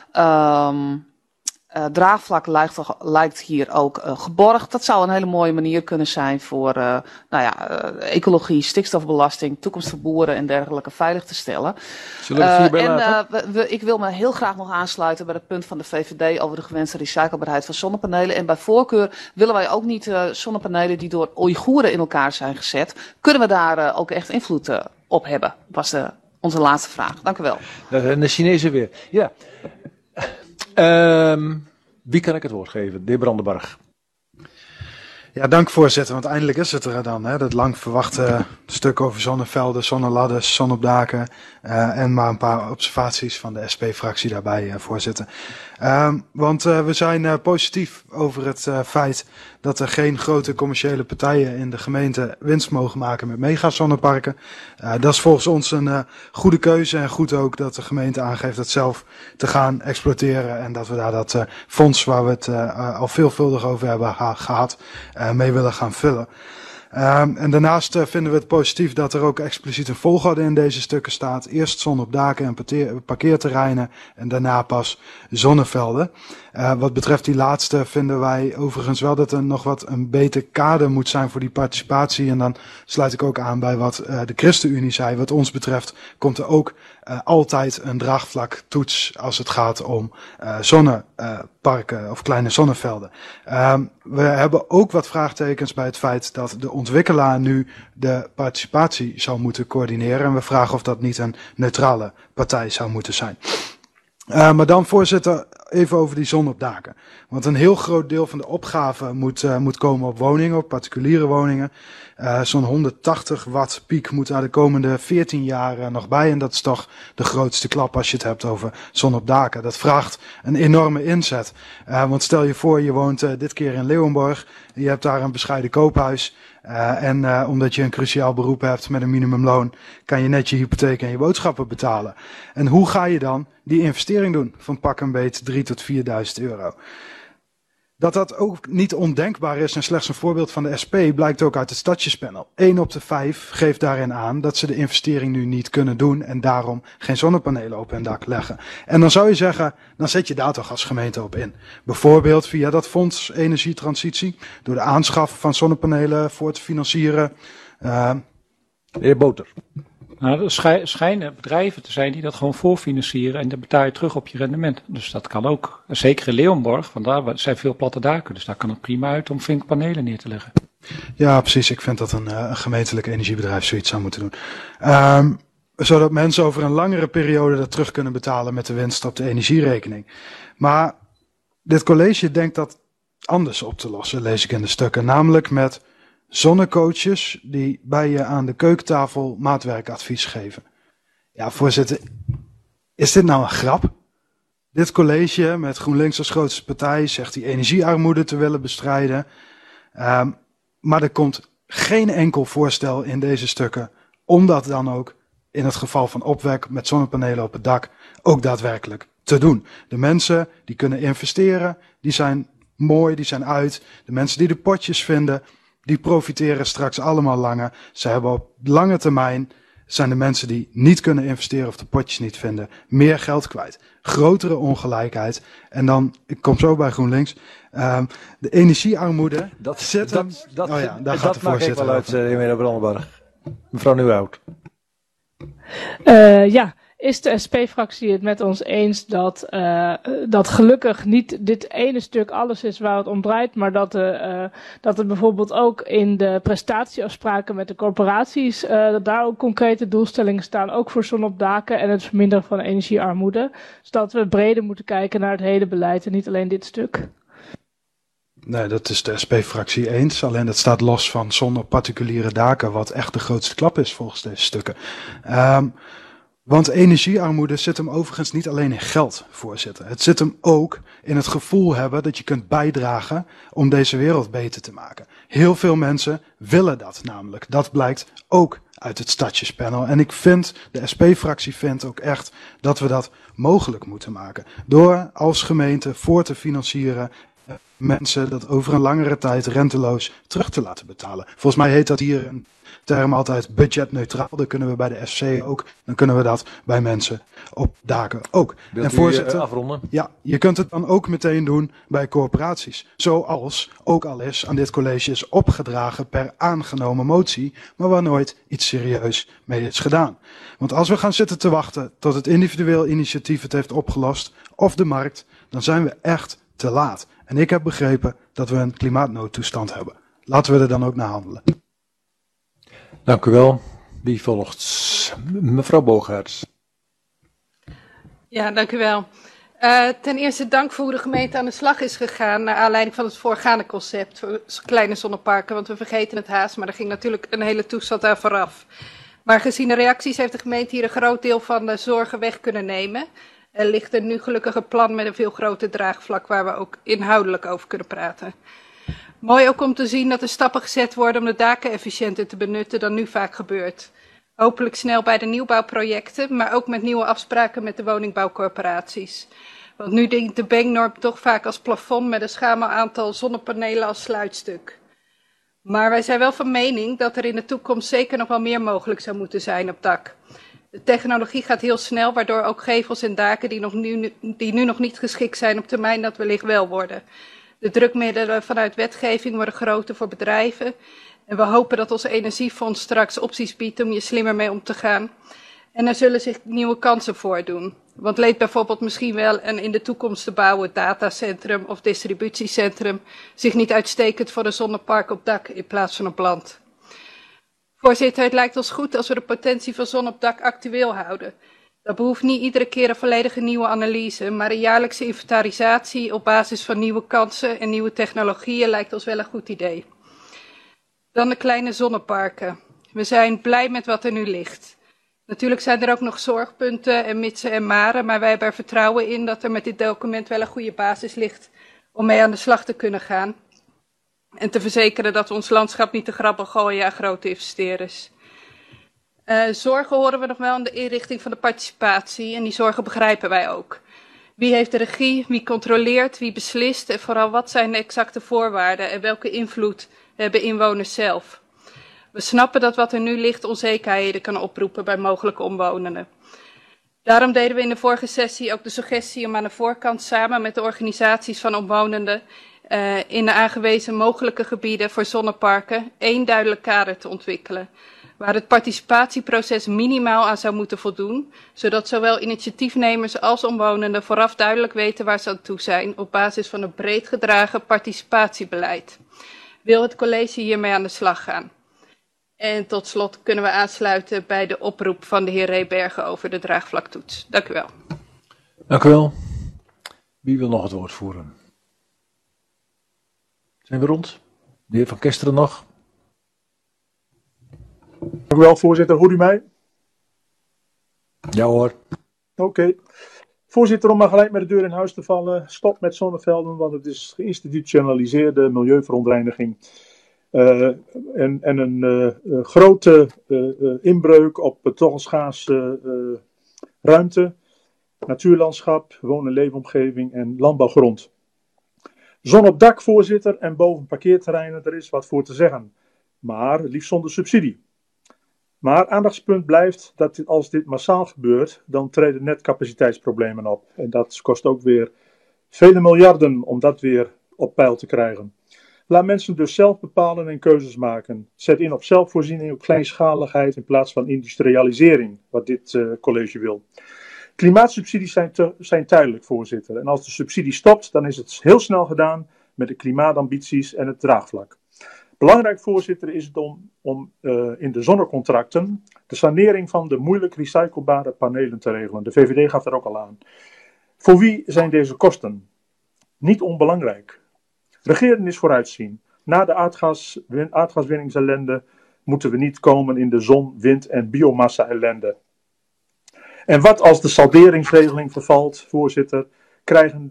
E: Draagvlak lijkt hier ook geborgd. Dat zou een hele mooie manier kunnen zijn voor ecologie, stikstofbelasting, toekomst voor boeren en dergelijke veilig te stellen.
A: Zullen we het hierbij laten?
E: Ik wil me heel graag nog aansluiten bij het punt van de VVD over de gewenste recyclebaarheid van zonnepanelen. En bij voorkeur willen wij ook niet zonnepanelen die door Oeigoeren in elkaar zijn gezet. Kunnen we daar ook echt invloed op hebben? Was onze laatste vraag. Dank u wel.
A: De Chinezen weer. Ja. Wie kan ik het woord geven? De heer Brandenburg.
C: Ja, dank voorzitter, want eindelijk is het er dan. Hè? Dat lang verwachte stuk over zonnevelden, zonneladders, zon op daken en maar een paar observaties van de SP-fractie daarbij, voorzitter. Want we zijn positief over het feit dat er geen grote commerciële partijen in de gemeente winst mogen maken met megazonneparken. Dat is volgens ons een goede keuze en goed ook dat de gemeente aangeeft dat zelf te gaan exploiteren en dat we daar dat fonds waar we het al veelvuldig over hebben gehad mee willen gaan vullen. En daarnaast vinden we het positief dat er ook expliciet een volgorde in deze stukken staat. Eerst zon op daken en parkeerterreinen en daarna pas zonnevelden. Wat betreft die laatste vinden wij overigens wel dat er nog wat een beter kader moet zijn voor die participatie. En dan sluit ik ook aan bij wat de ChristenUnie zei. Wat ons betreft komt er ook altijd een draagvlaktoets als het gaat om zonneparken of kleine zonnevelden. We hebben ook wat vraagtekens bij het feit dat de ontwikkelaar nu de participatie zou moeten coördineren. En we vragen of dat niet een neutrale partij zou moeten zijn. Maar dan, voorzitter, even over die zon op daken. Want een heel groot deel van de opgave moet komen op woningen, op particuliere woningen. Zo'n 180 watt piek moet daar de komende 14 jaar nog bij. En dat is toch de grootste klap als je het hebt over zon op daken. Dat vraagt een enorme inzet. Want stel je voor, je woont dit keer in Leeuwenborg. Je hebt daar een bescheiden koophuis. Omdat je een cruciaal beroep hebt met een minimumloon, kan je net je hypotheek en je boodschappen betalen. En hoe ga je dan die investering doen van pak een beet 3.000 tot 4.000 euro? Dat dat ook niet ondenkbaar is en slechts een voorbeeld van de SP blijkt ook uit het stadjespanel. 1 op de 5 geeft daarin aan dat ze de investering nu niet kunnen doen en daarom geen zonnepanelen op hun dak leggen. En dan zou je zeggen, dan zet je daar toch als gemeente op in. Bijvoorbeeld via dat fonds energietransitie, door de aanschaf van zonnepanelen voor te financieren.
A: De heer Boter.
H: Nou, er schijnen bedrijven te zijn die dat gewoon voorfinancieren en dan betaal je terug op je rendement. Dus dat kan ook. Zeker in Leeuwenborg, want daar zijn veel platte daken. Dus daar kan het prima uit om flink panelen neer te leggen.
C: Ja, precies. Ik vind dat een gemeentelijk energiebedrijf zoiets zou moeten doen. Zodat mensen over een langere periode dat terug kunnen betalen met de winst op de energierekening. Maar dit college denkt dat anders op te lossen, lees ik in de stukken. Namelijk met zonnecoaches die bij je aan de keukentafel maatwerkadvies geven. Ja, voorzitter, is dit nou een grap? Dit college met GroenLinks als grootste partij zegt die energiearmoede te willen bestrijden. Maar er komt geen enkel voorstel in deze stukken om dat dan ook in het geval van opwek met zonnepanelen op het dak ook daadwerkelijk te doen. De mensen die kunnen investeren, die zijn mooi, die zijn uit. De mensen die de potjes vinden, die profiteren straks allemaal langer. Ze hebben op lange termijn, zijn de mensen die niet kunnen investeren of de potjes niet vinden, meer geld kwijt. Grotere ongelijkheid. En dan, ik kom zo bij GroenLinks, de energiearmoede. Daar gaat de voorzitter
A: wel uit, meneer Brandenburg. Mevrouw Nieuwhout.
B: Ja, is de SP-fractie het met ons eens dat gelukkig niet dit ene stuk alles is waar het om draait, maar dat er bijvoorbeeld ook in de prestatieafspraken met de corporaties, dat daar ook concrete doelstellingen staan, ook voor zon op daken en het verminderen van energiearmoede. Dus dat we breder moeten kijken naar het hele beleid en niet alleen dit stuk.
C: Nee, dat is de SP-fractie eens. Alleen dat staat los van zon op particuliere daken, wat echt de grootste klap is volgens deze stukken. Want energiearmoede zit hem overigens niet alleen in geld, voorzitter. Het zit hem ook in het gevoel hebben dat je kunt bijdragen om deze wereld beter te maken. Heel veel mensen willen dat namelijk. Dat blijkt ook uit het stadjespanel. En ik vind, de SP-fractie vindt ook echt dat we dat mogelijk moeten maken. Door als gemeente voor te financieren mensen dat over een langere tijd renteloos terug te laten betalen. Volgens mij heet dat hier een term altijd budgetneutraal. Dat kunnen we bij de SC ook. Dan kunnen we dat bij mensen op daken ook.
A: Wilt
C: en voorzitter,
A: afronden?
C: Ja, je kunt het dan ook meteen doen bij corporaties. Zoals ook al is aan dit college is opgedragen per aangenomen motie, maar waar nooit iets serieus mee is gedaan. Want als we gaan zitten te wachten tot het individueel initiatief het heeft opgelost, of de markt, dan zijn we echt te laat. En ik heb begrepen dat we een klimaatnoodtoestand hebben. Laten we er dan ook naar handelen.
A: Dank u wel. Wie volgt? Mevrouw Bogaerts.
J: Ja, dank u wel. Ten eerste dank voor hoe de gemeente aan de slag is gegaan naar aanleiding van het voorgaande concept voor kleine zonneparken. Want we vergeten het haast, maar er ging natuurlijk een hele toestand aan vooraf. Maar gezien de reacties heeft de gemeente hier een groot deel van de zorgen weg kunnen nemen. Er ligt er nu gelukkig een plan met een veel groter draagvlak waar we ook inhoudelijk over kunnen praten. Mooi ook om te zien dat er stappen gezet worden om de daken efficiënter te benutten dan nu vaak gebeurt. Hopelijk snel bij de nieuwbouwprojecten, maar ook met nieuwe afspraken met de woningbouwcorporaties. Want nu dient de Beng-norm toch vaak als plafond met een schamel aantal zonnepanelen als sluitstuk. Maar wij zijn wel van mening dat er in de toekomst zeker nog wel meer mogelijk zou moeten zijn op dak. De technologie gaat heel snel, waardoor ook gevels en daken die nu nog niet geschikt zijn op termijn dat wellicht wel worden. De drukmiddelen vanuit wetgeving worden groter voor bedrijven. En we hopen dat ons energiefonds straks opties biedt om hier slimmer mee om te gaan. En er zullen zich nieuwe kansen voordoen. Want leed bijvoorbeeld misschien wel een in de toekomst te bouwen datacentrum of distributiecentrum zich niet uitstekend voor een zonnepark op dak in plaats van op land. Voorzitter, het lijkt ons goed als we de potentie van zon op dak actueel houden. Dat behoeft niet iedere keer een volledige nieuwe analyse, maar een jaarlijkse inventarisatie op basis van nieuwe kansen en nieuwe technologieën lijkt ons wel een goed idee. Dan de kleine zonneparken. We zijn blij met wat er nu ligt. Natuurlijk zijn er ook nog zorgpunten en mitsen en maren, maar wij hebben er vertrouwen in dat er met dit document wel een goede basis ligt om mee aan de slag te kunnen gaan. En te verzekeren dat we ons landschap niet te grabbel gooien aan grote investeerders. Zorgen horen we nog wel aan de inrichting van de participatie en die zorgen begrijpen wij ook. Wie heeft de regie, wie controleert, wie beslist en vooral wat zijn de exacte voorwaarden en welke invloed hebben inwoners zelf. We snappen dat wat er nu ligt onzekerheden kan oproepen bij mogelijke omwonenden. Daarom deden we in de vorige sessie ook de suggestie om aan de voorkant samen met de organisaties van omwonenden in de aangewezen mogelijke gebieden voor zonneparken één duidelijk kader te ontwikkelen, waar het participatieproces minimaal aan zou moeten voldoen, zodat zowel initiatiefnemers als omwonenden vooraf duidelijk weten waar ze aan toe zijn op basis van een breed gedragen participatiebeleid. Wil het college hiermee aan de slag gaan? En tot slot kunnen we aansluiten bij de oproep van de heer Rebergen over de draagvlaktoets. Dank u wel.
A: Dank u wel. Wie wil nog het woord voeren? Zijn we rond? De heer Van Kesteren nog?
K: Dank u wel, voorzitter. Hoort u mij?
A: Ja hoor.
K: Oké. Voorzitter, om maar gelijk met de deur in huis te vallen. Stop met zonnevelden, want het is geïnstitutionaliseerde milieuverontreiniging. En een grote inbreuk op toch een schaarse ruimte, natuurlandschap, woon- en leefomgeving en landbouwgrond. Zon op dak, voorzitter, en boven parkeerterreinen, er is wat voor te zeggen. Maar liefst zonder subsidie. Maar aandachtspunt blijft dat als dit massaal gebeurt, dan treden net capaciteitsproblemen op. En dat kost ook weer vele miljarden om dat weer op peil te krijgen. Laat mensen dus zelf bepalen en keuzes maken. Zet in op zelfvoorziening, op kleinschaligheid in plaats van industrialisering, wat dit college wil. Klimaatsubsidies zijn tijdelijk, voorzitter. En als de subsidie stopt, dan is het heel snel gedaan met de klimaatambities en het draagvlak. Belangrijk, voorzitter, is het om in de zonnecontracten de sanering van de moeilijk recyclebare panelen te regelen. De VVD gaf daar ook al aan. Voor wie zijn deze kosten? Niet onbelangrijk. Regeren is vooruitzien. Na de aardgaswinningsellende moeten we niet komen in de zon, wind en biomassa-ellende. En wat als de salderingsregeling vervalt, voorzitter, krijgen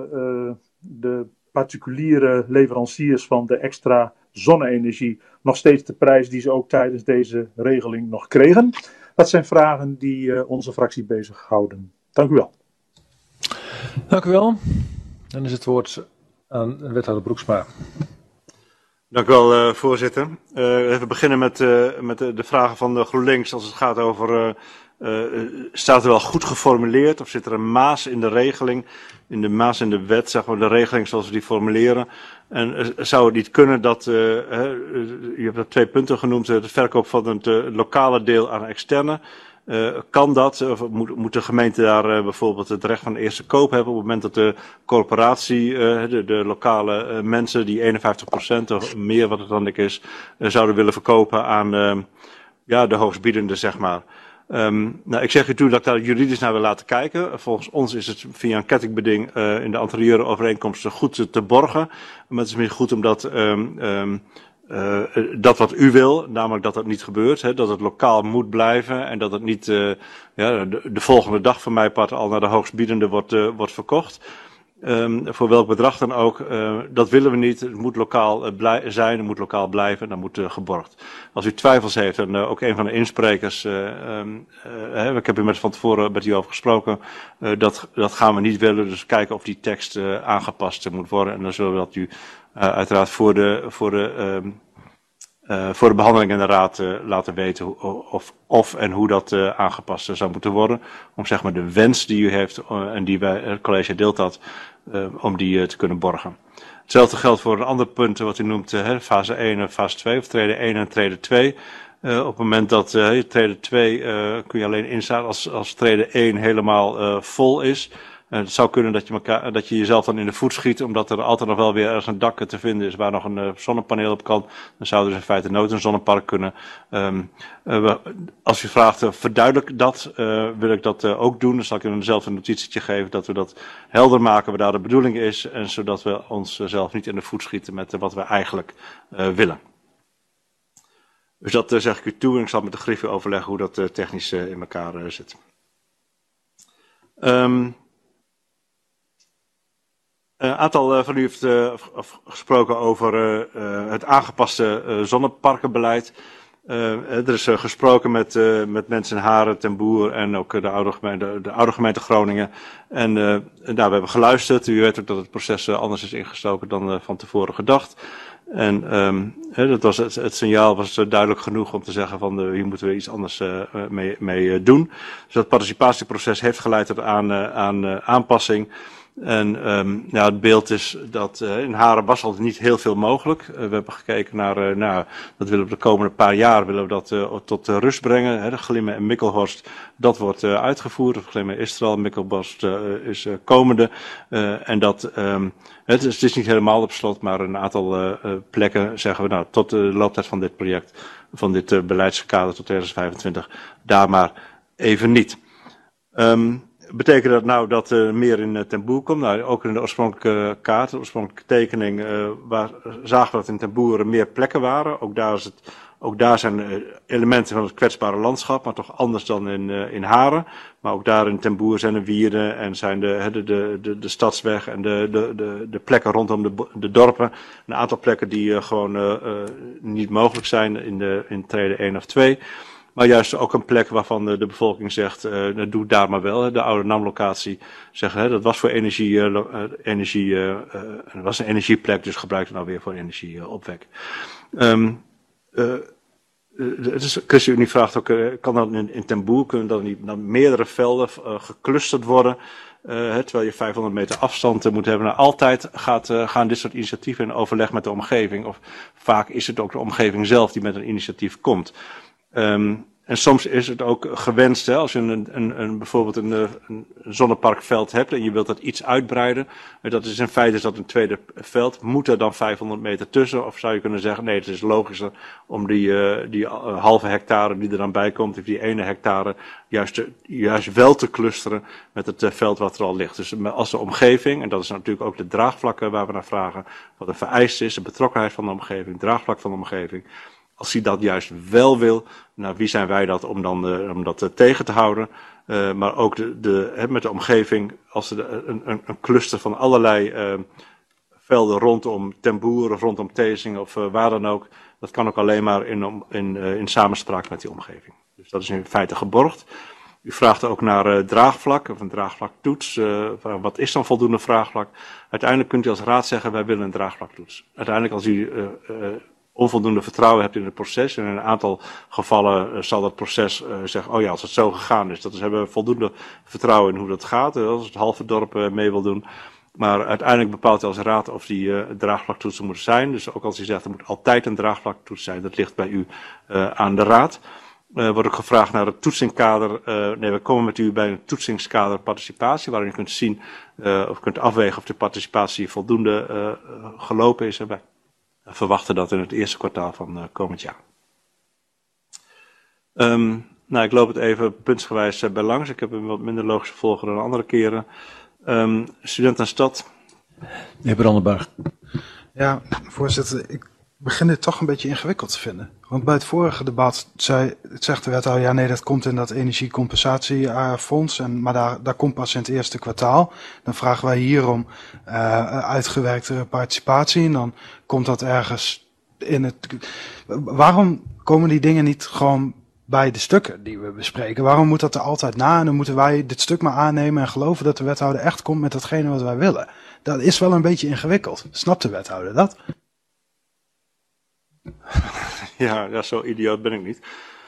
K: de particuliere leveranciers van de extra zonne-energie nog steeds de prijs die ze ook tijdens deze regeling nog kregen? Dat zijn vragen die onze fractie bezighouden. Dank u wel.
A: Dank u wel. Dan is het woord aan wethouder Broeksma.
G: Dank u wel, voorzitter. Even beginnen met de vragen van de GroenLinks als het gaat over... staat er wel goed geformuleerd of zit er een maas in de regeling, in de maas in de wet, zeg maar, de regeling zoals we die formuleren? En zou het niet kunnen dat, je hebt er 2 punten genoemd, de verkoop van het lokale deel aan externe. Kan dat, of moet de gemeente daar bijvoorbeeld het recht van eerste koop hebben op het moment dat de corporatie, de lokale mensen die 51% of meer wat het dan ook is, zouden willen verkopen aan de hoogstbiedende, zeg maar. Nou, ik zeg u toe dat ik daar juridisch naar wil laten kijken. Volgens ons is het via een kettingbeding in de anterieure overeenkomsten goed te borgen. Maar het is meer goed omdat dat wat u wil, namelijk dat dat niet gebeurt, hè, dat het lokaal moet blijven en dat het niet de volgende dag van mijn part al naar de hoogstbiedende wordt verkocht. Voor welk bedrag dan ook, dat willen we niet. Het moet lokaal zijn, het moet lokaal blijven en dat moet geborgd. Als u twijfels heeft, en ook een van de insprekers, ik heb u van tevoren met u over gesproken, dat gaan we niet willen. Dus kijken of die tekst aangepast moet worden. En dan zullen we dat u uiteraard voor de behandeling in de raad laten weten of en hoe dat aangepast zou moeten worden. Om zeg maar de wens die u heeft en die wij, het college deelt dat, om die te kunnen borgen. Hetzelfde geldt voor een ander punt wat u noemt fase 1 en fase 2, of trede 1 en trede 2.
L: Op het moment dat trede 2 kun je alleen instaan als trede 1 helemaal vol is. Het zou kunnen dat je jezelf dan in de voet schiet, omdat er altijd nog wel weer ergens een dak te vinden is waar nog een zonnepaneel op kan. Dan zou er dus in feite nooit een zonnepark kunnen. Als u vraagt, verduidelijk dat, wil ik dat ook doen. Dan zal ik u zelf een notitietje geven dat we dat helder maken waar daar de bedoeling is. En zodat we onszelf niet in de voet schieten met wat we eigenlijk willen. Dus dat zeg ik u toe en ik zal met de Griffie overleggen hoe dat technisch in elkaar zit. Een aantal van u heeft gesproken over het aangepaste zonneparkenbeleid. Er is gesproken met mensen in Haren, Ten Boer en ook de oude gemeente Groningen. En we hebben geluisterd. U weet ook dat het proces anders is ingestoken dan van tevoren gedacht. En dat was het signaal was duidelijk genoeg om te zeggen van hier moeten we iets anders mee doen. Dus dat participatieproces heeft geleid tot aan aanpassing. En het beeld is dat in Haren was al niet heel veel mogelijk. We hebben gekeken naar, dat willen we de komende paar jaar willen we dat tot rust brengen. De Glimmen en Mikkelhorst, dat wordt uitgevoerd. Glimmen is er al, Mikkelhorst is komende. En dat, het is niet helemaal op slot, maar een aantal plekken zeggen we tot de looptijd van dit project, van dit beleidskader tot 2025, daar maar even niet. Betekent dat nou dat er meer in Ten Boer komt? Nou, ook in de oorspronkelijke kaart, de oorspronkelijke tekening, zagen we dat in Ten Boer meer plekken waren. Ook daar zijn elementen van het kwetsbare landschap, maar toch anders dan in Haren. Maar ook daar in Ten Boer zijn er wierden en zijn de stadsweg en de plekken rondom de dorpen. Een aantal plekken die gewoon niet mogelijk zijn in trede 1 of 2. Maar juist ook een plek waarvan de bevolking zegt, doe daar maar wel. De oude NAM-locatie zeggen, dat was voor was een energieplek, dus gebruik het nou weer voor energieopwek. De ChristenUnie vraagt ook, kan dat in Ten Boer, kunnen dan niet naar meerdere velden geclusterd worden? Terwijl je 500 meter afstand moet hebben. Nou, altijd gaan dit soort initiatieven in overleg met de omgeving. Of vaak is het ook de omgeving zelf die met een initiatief komt. En soms is het ook gewenst, als je bijvoorbeeld een zonneparkveld hebt en je wilt dat iets uitbreiden. Dat is in feite een tweede veld. Moet er dan 500 meter tussen? Of zou je kunnen zeggen, nee, het is logischer om die halve hectare die er dan bij komt, of die 1 hectare, juist wel te clusteren met het veld wat er al ligt. Dus als de omgeving, en dat is natuurlijk ook de draagvlakken waar we naar vragen, wat er vereist is, de betrokkenheid van de omgeving, draagvlak van de omgeving. Als hij dat juist wel wil, nou wie zijn wij dat om dat tegen te houden. Maar ook met de omgeving, als er een cluster van allerlei velden rondom Ten Boer of rondom Thesinge of waar dan ook. Dat kan ook alleen maar in samenspraak met die omgeving. Dus dat is in feite geborgd. U vraagt ook naar draagvlak of een draagvlaktoets. Wat is dan voldoende draagvlak? Uiteindelijk kunt u als raad zeggen, wij willen een draagvlaktoets. Uiteindelijk als u onvoldoende vertrouwen hebt in het proces. En in een aantal gevallen zal dat proces zeggen, oh ja, als het zo gegaan is, hebben we voldoende vertrouwen in hoe dat gaat. Als het halve dorp mee wil doen. Maar uiteindelijk bepaalt u als raad of die draagvlaktoetsen moeten zijn. Dus ook als u zegt, er moet altijd een draagvlaktoets zijn, dat ligt bij u aan de raad. Wordt ook gevraagd naar het toetsingskader. We komen met u bij een toetsingskader participatie, waarin u kunt zien of kunt afwegen of de participatie voldoende gelopen is. We verwachten dat in het eerste kwartaal van komend jaar. Ik loop het even puntsgewijs bij langs. Ik heb een wat minder logische volgorde dan andere keren. Student en Stad.
A: De heer Brandenburg.
C: Ja, voorzitter, ik begin dit toch een beetje ingewikkeld te vinden. Want bij het vorige debat zegt de wethouder, ja nee, dat komt in dat energiecompensatiefonds, maar daar komt pas in het eerste kwartaal. Dan vragen wij hierom uitgewerkte participatie en dan komt dat ergens in het... Waarom komen die dingen niet gewoon bij de stukken die we bespreken? Waarom moet dat er altijd na en dan moeten wij dit stuk maar aannemen en geloven dat de wethouder echt komt met datgene wat wij willen? Dat is wel een beetje ingewikkeld. Snapt de wethouder dat?
L: Ja, zo idioot ben ik niet.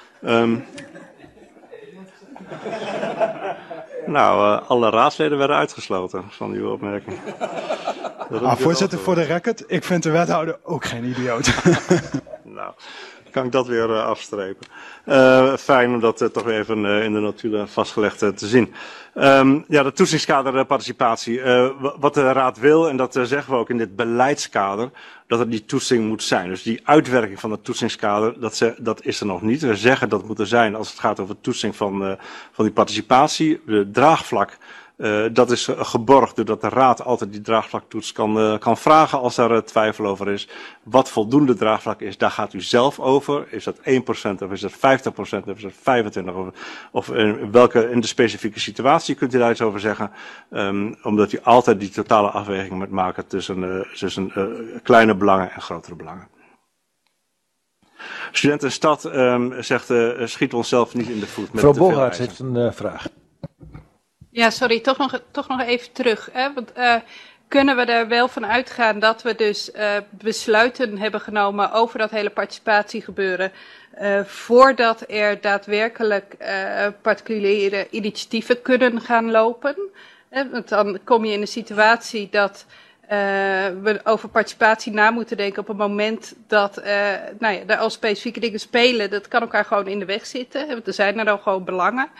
L: Alle raadsleden werden uitgesloten van uw opmerking.
C: Voorzitter, voor de record, ik vind de wethouder ook geen idioot.
L: kan ik dat weer afstrepen. Fijn om dat toch weer even in de notulen vastgelegd te zien. Ja, de toetsingskaderparticipatie. Wat de Raad wil, en dat zeggen we ook in dit beleidskader, dat er die toetsing moet zijn. Dus die uitwerking van het toetsingskader, dat is er nog niet. We zeggen dat het moet er zijn als het gaat over de toetsing van die participatie. De draagvlak. Dat is geborgd doordat de Raad altijd die draagvlaktoets kan vragen als daar twijfel over is. Wat voldoende draagvlak is, daar gaat u zelf over. Is dat 1% of is dat 50% of is dat 25%? Of in de specifieke situatie kunt u daar iets over zeggen. Omdat u altijd die totale afweging moet maken tussen kleine belangen en grotere belangen. Student en Stad zegt, schiet onszelf niet in de voet.
A: Mevrouw Bogaerts heeft een vraag.
J: Ja, sorry, toch nog even terug. Hè? Want kunnen we er wel van uitgaan dat we dus besluiten hebben genomen over dat hele participatiegebeuren, voordat er daadwerkelijk particuliere initiatieven kunnen gaan lopen? Want dan kom je in de situatie dat we over participatie na moeten denken op het moment dat er al specifieke dingen spelen. Dat kan elkaar gewoon in de weg zitten, want er zijn er dan gewoon belangen.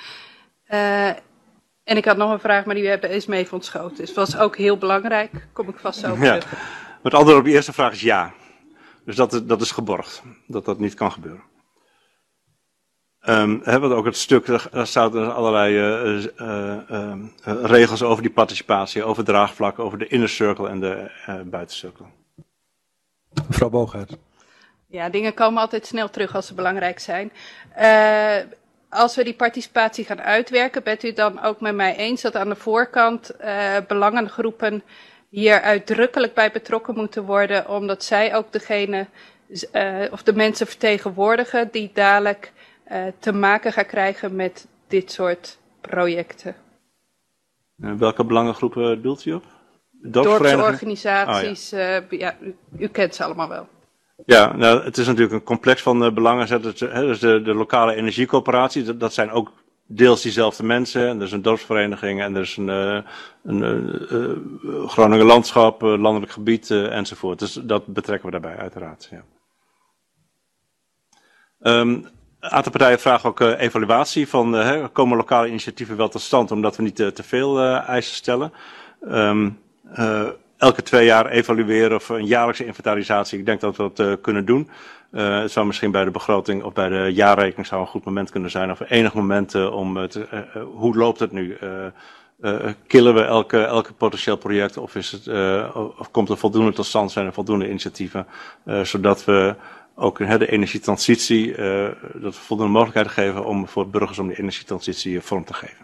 J: En ik had nog een vraag, maar die is me even ontschoten. Dus dat was ook heel belangrijk. Kom ik vast zo op terug.
L: Het antwoord op de eerste vraag is ja. Dus dat is geborgd. Dat niet kan gebeuren. Hebben we ook het stuk, daar staan er allerlei regels over die participatie, over draagvlak, over de inner circle en de buitencirkel.
A: Mevrouw Bogaerts.
J: Ja, dingen komen altijd snel terug als ze belangrijk zijn. Als we die participatie gaan uitwerken, bent u het dan ook met mij eens dat aan de voorkant belangengroepen hier uitdrukkelijk bij betrokken moeten worden, omdat zij ook degene of de mensen vertegenwoordigen die dadelijk te maken gaan krijgen met dit soort projecten?
L: Welke belangengroepen doelt u op?
J: Dorpsorganisaties, ja, u kent ze allemaal wel.
L: Ja, nou, het is natuurlijk een complex van belangen. Dus de lokale energiecoöperatie, dat zijn ook deels diezelfde mensen. En er is een dorpsvereniging en er is een Groningen landschap, landelijk gebied enzovoort. Dus dat betrekken we daarbij uiteraard. Ja. Een aantal partijen vragen ook evaluatie van komen lokale initiatieven wel tot stand omdat we niet te veel eisen stellen. Elke 2 jaar evalueren of een jaarlijkse inventarisatie. Ik denk dat we dat kunnen doen. Het zou misschien bij de begroting of bij de jaarrekening zou een goed moment kunnen zijn. Of enig moment hoe loopt het nu? Killen we elke potentieel project of of komt er voldoende tot stand, zijn er voldoende initiatieven, zodat we ook de energietransitie, dat we voldoende mogelijkheden geven voor burgers om die energietransitie vorm te geven.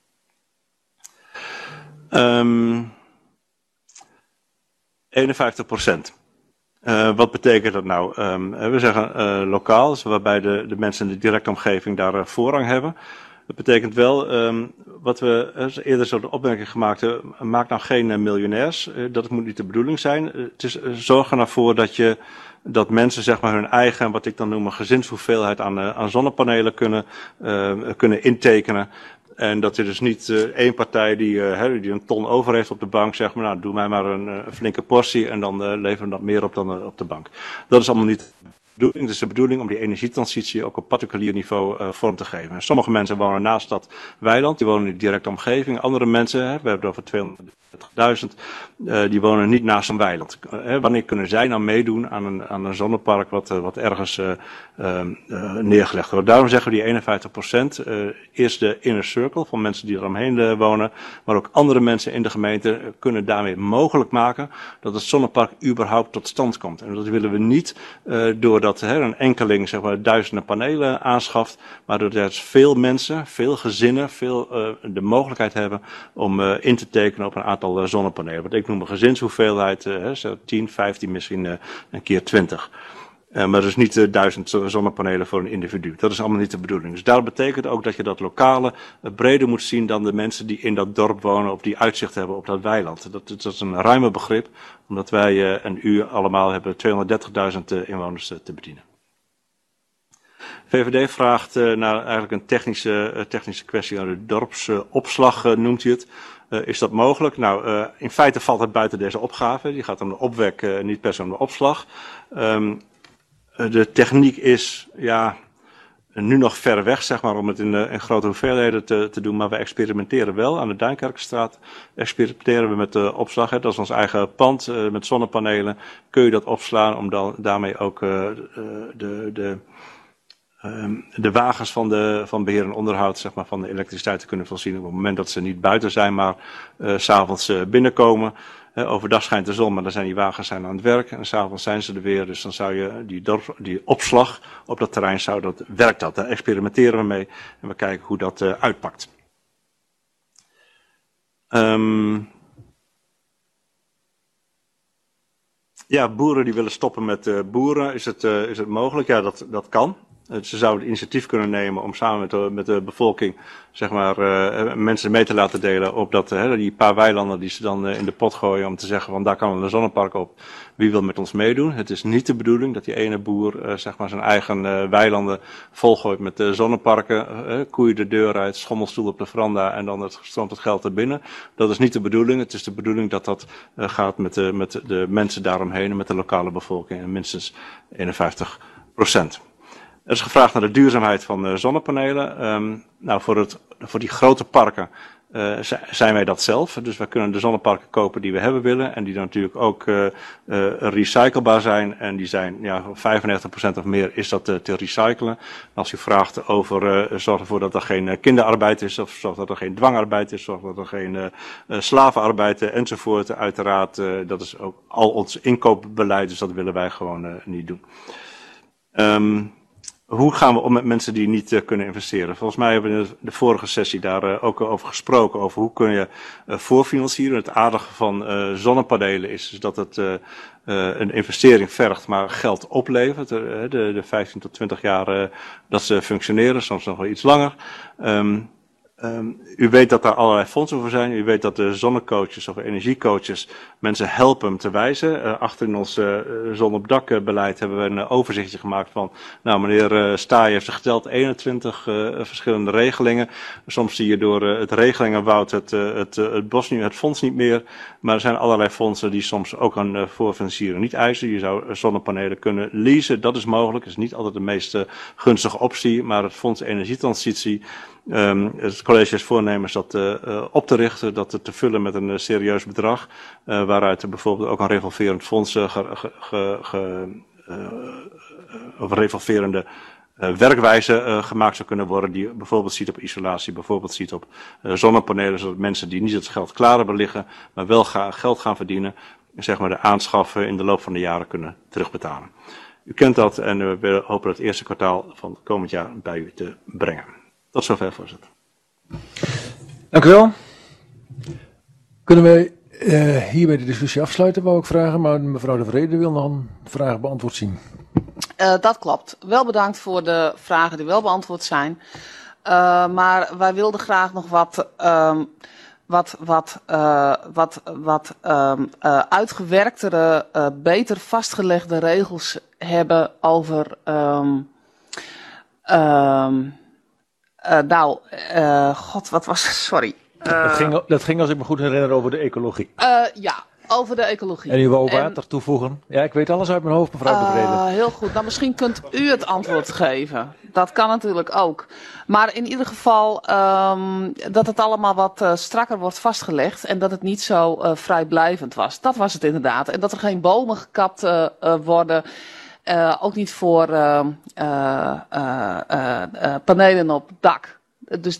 L: 51%. Wat betekent dat nou? We zeggen lokaal, dus waarbij de mensen in de directe omgeving daar voorrang hebben. Dat betekent wel, wat we eerder zo de opmerking gemaakt hebben, maak nou geen miljonairs. Dat moet niet de bedoeling zijn. Het is zorgen ervoor dat mensen zeg maar hun eigen, wat ik dan noem een gezinshoeveelheid aan zonnepanelen kunnen intekenen. En dat er dus niet één partij die een ton over heeft op de bank zegt, nou doe mij maar een flinke portie en dan leveren we dat meer op dan op de bank. Dat is allemaal niet de bedoeling. Het is de bedoeling om die energietransitie ook op particulier niveau vorm te geven. En sommige mensen wonen naast dat weiland, die wonen in de directe omgeving. Andere mensen, we hebben het over 230.000, die wonen niet naast een weiland. Wanneer kunnen zij nou meedoen aan een zonnepark wat ergens neergelegd wordt? Daarom zeggen we die 51%. Eerst de inner circle van mensen die eromheen wonen, maar ook andere mensen in de gemeente kunnen daarmee mogelijk maken dat het zonnepark überhaupt tot stand komt. En dat willen we niet doordat een enkeling zeg maar duizenden panelen aanschaft, maar doordat veel mensen, veel gezinnen, de mogelijkheid hebben om in te tekenen op een aantal zonnepanelen. Wat ik noem een gezinshoeveelheid, 10, 15, misschien een keer 20. Maar dus niet 1000 zonnepanelen voor een individu. Dat is allemaal niet de bedoeling. Dus daar betekent ook dat je dat lokale breder moet zien dan de mensen die in dat dorp wonen of die uitzicht hebben op dat weiland. Dat is een ruimer begrip, omdat wij en u allemaal hebben 230.000 inwoners te bedienen. VVD vraagt naar eigenlijk een technische kwestie aan de dorpsopslag, noemt u het. Is dat mogelijk? Nou, in feite valt het buiten deze opgave. Die gaat om de opwek, niet per se om de opslag. De techniek is nu nog ver weg, zeg maar, om het in grote hoeveelheden te doen. Maar we experimenteren wel. Aan de Duinkerkstraat experimenteren we met de opslag. Hè. Dat is ons eigen pand met zonnepanelen. Kun je dat opslaan om daarmee ook de wagens van beheer en onderhoud, zeg maar, van de elektriciteit te kunnen voorzien. Op het moment dat ze niet buiten zijn, maar 's avonds binnenkomen. Overdag schijnt de zon, maar dan zijn die wagens aan het werk. En 's avonds zijn ze er weer. Dus dan zou je die opslag op dat terrein, werkt dat. Daar experimenteren we mee. En we kijken hoe dat uitpakt. Boeren die willen stoppen met boeren. Is het mogelijk? Ja, dat kan. Ze zouden het initiatief kunnen nemen om samen met de bevolking, zeg maar, mensen mee te laten delen op die paar weilanden die ze dan in de pot gooien om te zeggen van daar kan een zonnepark op. Wie wil met ons meedoen? Het is niet de bedoeling dat die ene boer zeg maar zijn eigen weilanden volgooit met zonneparken, koeien de deur uit, schommelstoel op de veranda en dan stroomt het geld er binnen. Dat is niet de bedoeling. Het is de bedoeling dat dat gaat met de mensen daaromheen en met de lokale bevolking en minstens 51%. Er is gevraagd naar de duurzaamheid van zonnepanelen. Voor die grote parken zijn wij dat zelf. Dus wij kunnen de zonneparken kopen die we hebben willen. En die dan natuurlijk ook recyclebaar zijn. En die zijn 95% of meer is dat te recyclen. Als u vraagt over zorg ervoor dat er geen kinderarbeid is. Of zorg dat er geen dwangarbeid is. Zorg dat er geen slavenarbeid enzovoort. Uiteraard, dat is ook al ons inkoopbeleid. Dus dat willen wij gewoon niet doen. Hoe gaan we om met mensen die niet kunnen investeren? Volgens mij hebben we in de vorige sessie daar ook over gesproken. Over hoe kun je voorfinancieren. Het aardige van zonnepanelen is dat het een investering vergt, maar geld oplevert. De 15 tot 20 jaar dat ze functioneren, soms nog wel iets langer. U weet dat daar allerlei fondsen voor zijn. U weet dat de zonnecoaches of energiecoaches mensen helpen om te wijzen. Achter in ons zon op dak beleid hebben we een overzichtje gemaakt van, meneer Staaij heeft er geteld 21 verschillende regelingen. Soms zie je door het regelingenwoud het bos niet, het fonds niet meer. Maar er zijn allerlei fondsen die soms ook een voorfinanciering niet eisen. Je zou zonnepanelen kunnen leasen. Dat is mogelijk. Dat is niet altijd de meest gunstige optie. Maar het Fonds Energietransitie, het college is voornemens dat op te richten, dat te vullen met een serieus bedrag, waaruit er bijvoorbeeld ook een revolverend fonds of revolverende werkwijze gemaakt zou kunnen worden, die bijvoorbeeld ziet op isolatie, bijvoorbeeld ziet op zonnepanelen, zodat mensen die niet het geld klaar hebben liggen, maar wel geld gaan verdienen, zeg maar de aanschaffen in de loop van de jaren kunnen terugbetalen. U kent dat en we hopen het eerste kwartaal van het komend jaar bij u te brengen. Tot zover, voorzitter.
A: Dank u wel. Kunnen wij hierbij de discussie afsluiten, wou ik vragen, maar mevrouw De Vrede wil nog een vraag beantwoord zien.
E: Dat klopt. Wel bedankt voor de vragen die wel beantwoord zijn. Maar wij wilden graag nog wat uitgewerktere, beter vastgelegde regels hebben over wat was het? Sorry.
A: Dat ging, als ik me goed herinner, over de ecologie.
E: Ja, over de ecologie.
A: En u wou water toevoegen? Ja, ik weet alles uit mijn hoofd, mevrouw De Vrede.
E: Heel goed. Nou, misschien kunt u het antwoord geven. Dat kan natuurlijk ook. Maar in ieder geval dat het allemaal wat strakker wordt vastgelegd en dat het niet zo vrijblijvend was. Dat was het inderdaad. En dat er geen bomen gekapt worden. Ook niet voor panelen op het dak. Dus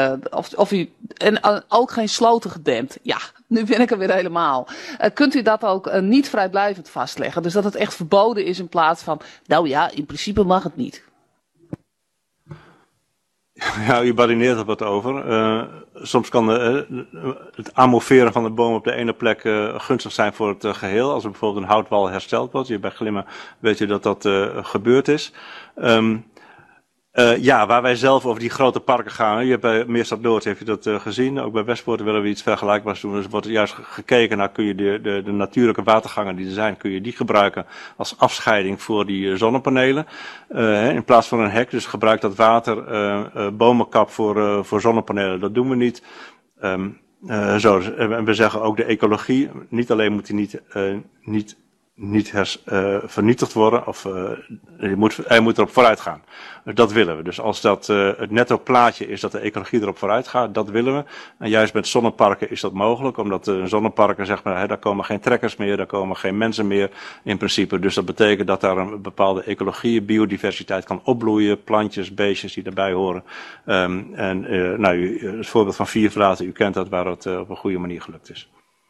E: en ook geen sloten gedempt. Ja, nu ben ik er weer helemaal. Kunt u dat ook niet vrijblijvend vastleggen? Dus dat het echt verboden is in plaats van, nou ja, in principe mag het niet.
L: Ja, u badineert er wat over. Soms kan het amoveren van de boom op de ene plek gunstig zijn voor het geheel. Als er bijvoorbeeld een houtwal hersteld wordt. Hier bij Glimmen weet u dat dat gebeurd is. Waar wij zelf over die grote parken gaan. Je hebt bij Meerstad Noord heeft u dat gezien. Ook bij Westpoort willen we iets vergelijkbaars doen. Dus er wordt juist gekeken naar kun je de natuurlijke watergangen die er zijn, kun je die gebruiken als afscheiding voor die zonnepanelen. In plaats van een hek. Dus gebruik dat water, bomenkap voor zonnepanelen. Dat doen we niet. We zeggen ook de ecologie. Niet alleen moet die niet niet vernietigd worden of hij moet erop vooruit gaan. Dat willen we. Dus als dat het netto plaatje is dat de ecologie erop vooruit gaat, dat willen we. En juist met zonneparken is dat mogelijk, omdat zonneparken, zeg maar, daar komen geen trekkers meer, daar komen geen mensen meer in principe. Dus dat betekent dat daar een bepaalde ecologie, biodiversiteit kan opbloeien, plantjes, beestjes die daarbij horen. Het voorbeeld van Vierverlaten, u kent dat, waar het op een goede manier gelukt is.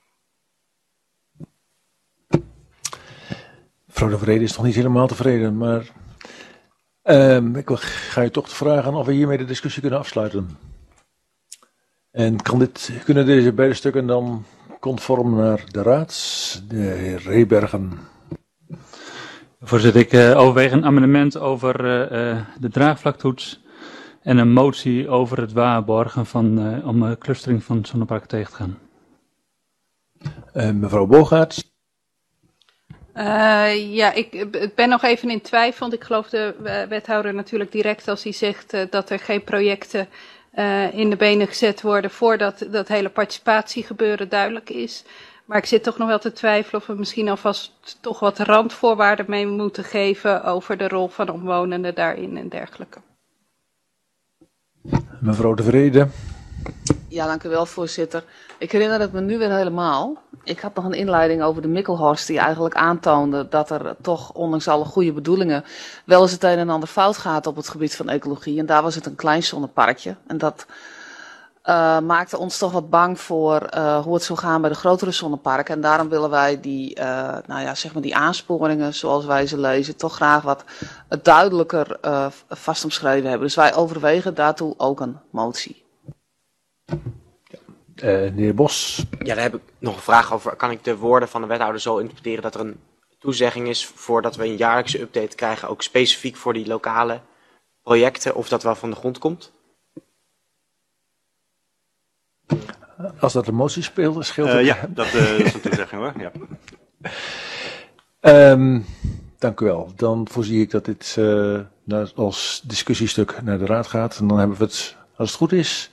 A: Mevrouw de Vrede is nog niet helemaal tevreden, maar ik ga je toch vragen of we hiermee de discussie kunnen afsluiten. En kunnen deze beide stukken dan conform naar de raad? De heer Rebergen.
D: Voorzitter, ik overweeg een amendement over de draagvlaktoets en een motie over het waarborgen om clustering van zonneparken tegen te gaan.
A: Mevrouw Bogaerts.
J: Ik ben nog even in twijfel, want ik geloof de wethouder natuurlijk direct als hij zegt dat er geen projecten in de benen gezet worden voordat dat hele participatiegebeuren duidelijk is. Maar ik zit toch nog wel te twijfelen of we misschien alvast toch wat randvoorwaarden mee moeten geven over de rol van omwonenden daarin en dergelijke.
A: Mevrouw de Vrede.
E: Ja, dank u wel, voorzitter. Ik herinner het me nu weer helemaal. Ik had nog een inleiding over de Mikkelhorst die eigenlijk aantoonde dat er toch, ondanks alle goede bedoelingen, wel eens het een en ander fout gaat op het gebied van ecologie. En daar was het een klein zonneparkje. En dat maakte ons toch wat bang voor hoe het zou gaan bij de grotere zonneparken. En daarom willen wij die aansporingen, zoals wij ze lezen, toch graag wat duidelijker vastomschreven hebben. Dus wij overwegen daartoe ook een motie.
A: De heer Bos.
F: Ja, daar heb ik nog een vraag over. Kan ik de woorden van de wethouder zo interpreteren dat er een toezegging is voordat we een jaarlijkse update krijgen, ook specifiek voor die lokale projecten, of dat wel van de grond komt?
A: Als dat een motie scheelt het.
L: Ja, dat is een toezegging hoor. Ja.
A: Dank u wel. Dan voorzie ik dat dit als discussiestuk naar de raad gaat. En dan hebben we het, als het goed is.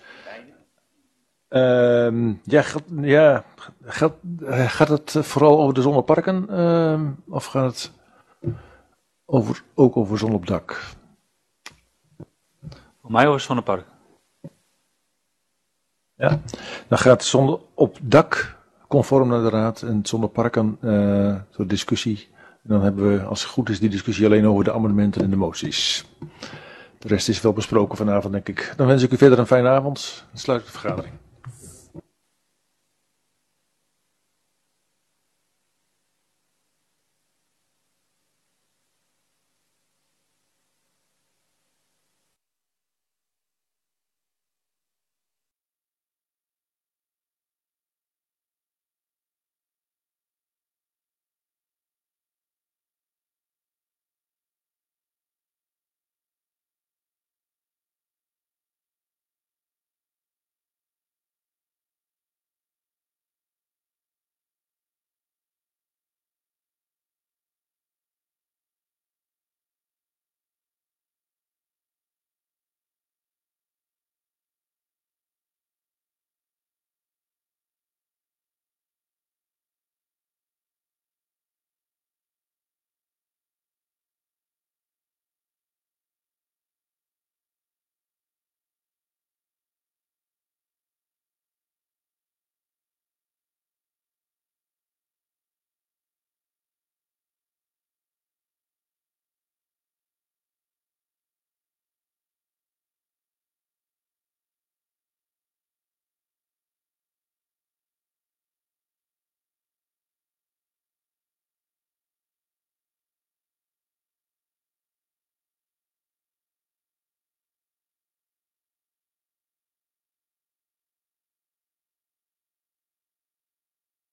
A: Gaat het vooral over de zonneparken of gaat het ook over zon op dak?
D: Voor mij over zonneparken.
A: Ja, dan gaat zon op dak conform naar de raad en zonneparken door discussie. En dan hebben we, als het goed is, die discussie alleen over de amendementen en de moties. De rest is wel besproken vanavond, denk ik. Dan wens ik u verder een fijne avond en sluit de vergadering.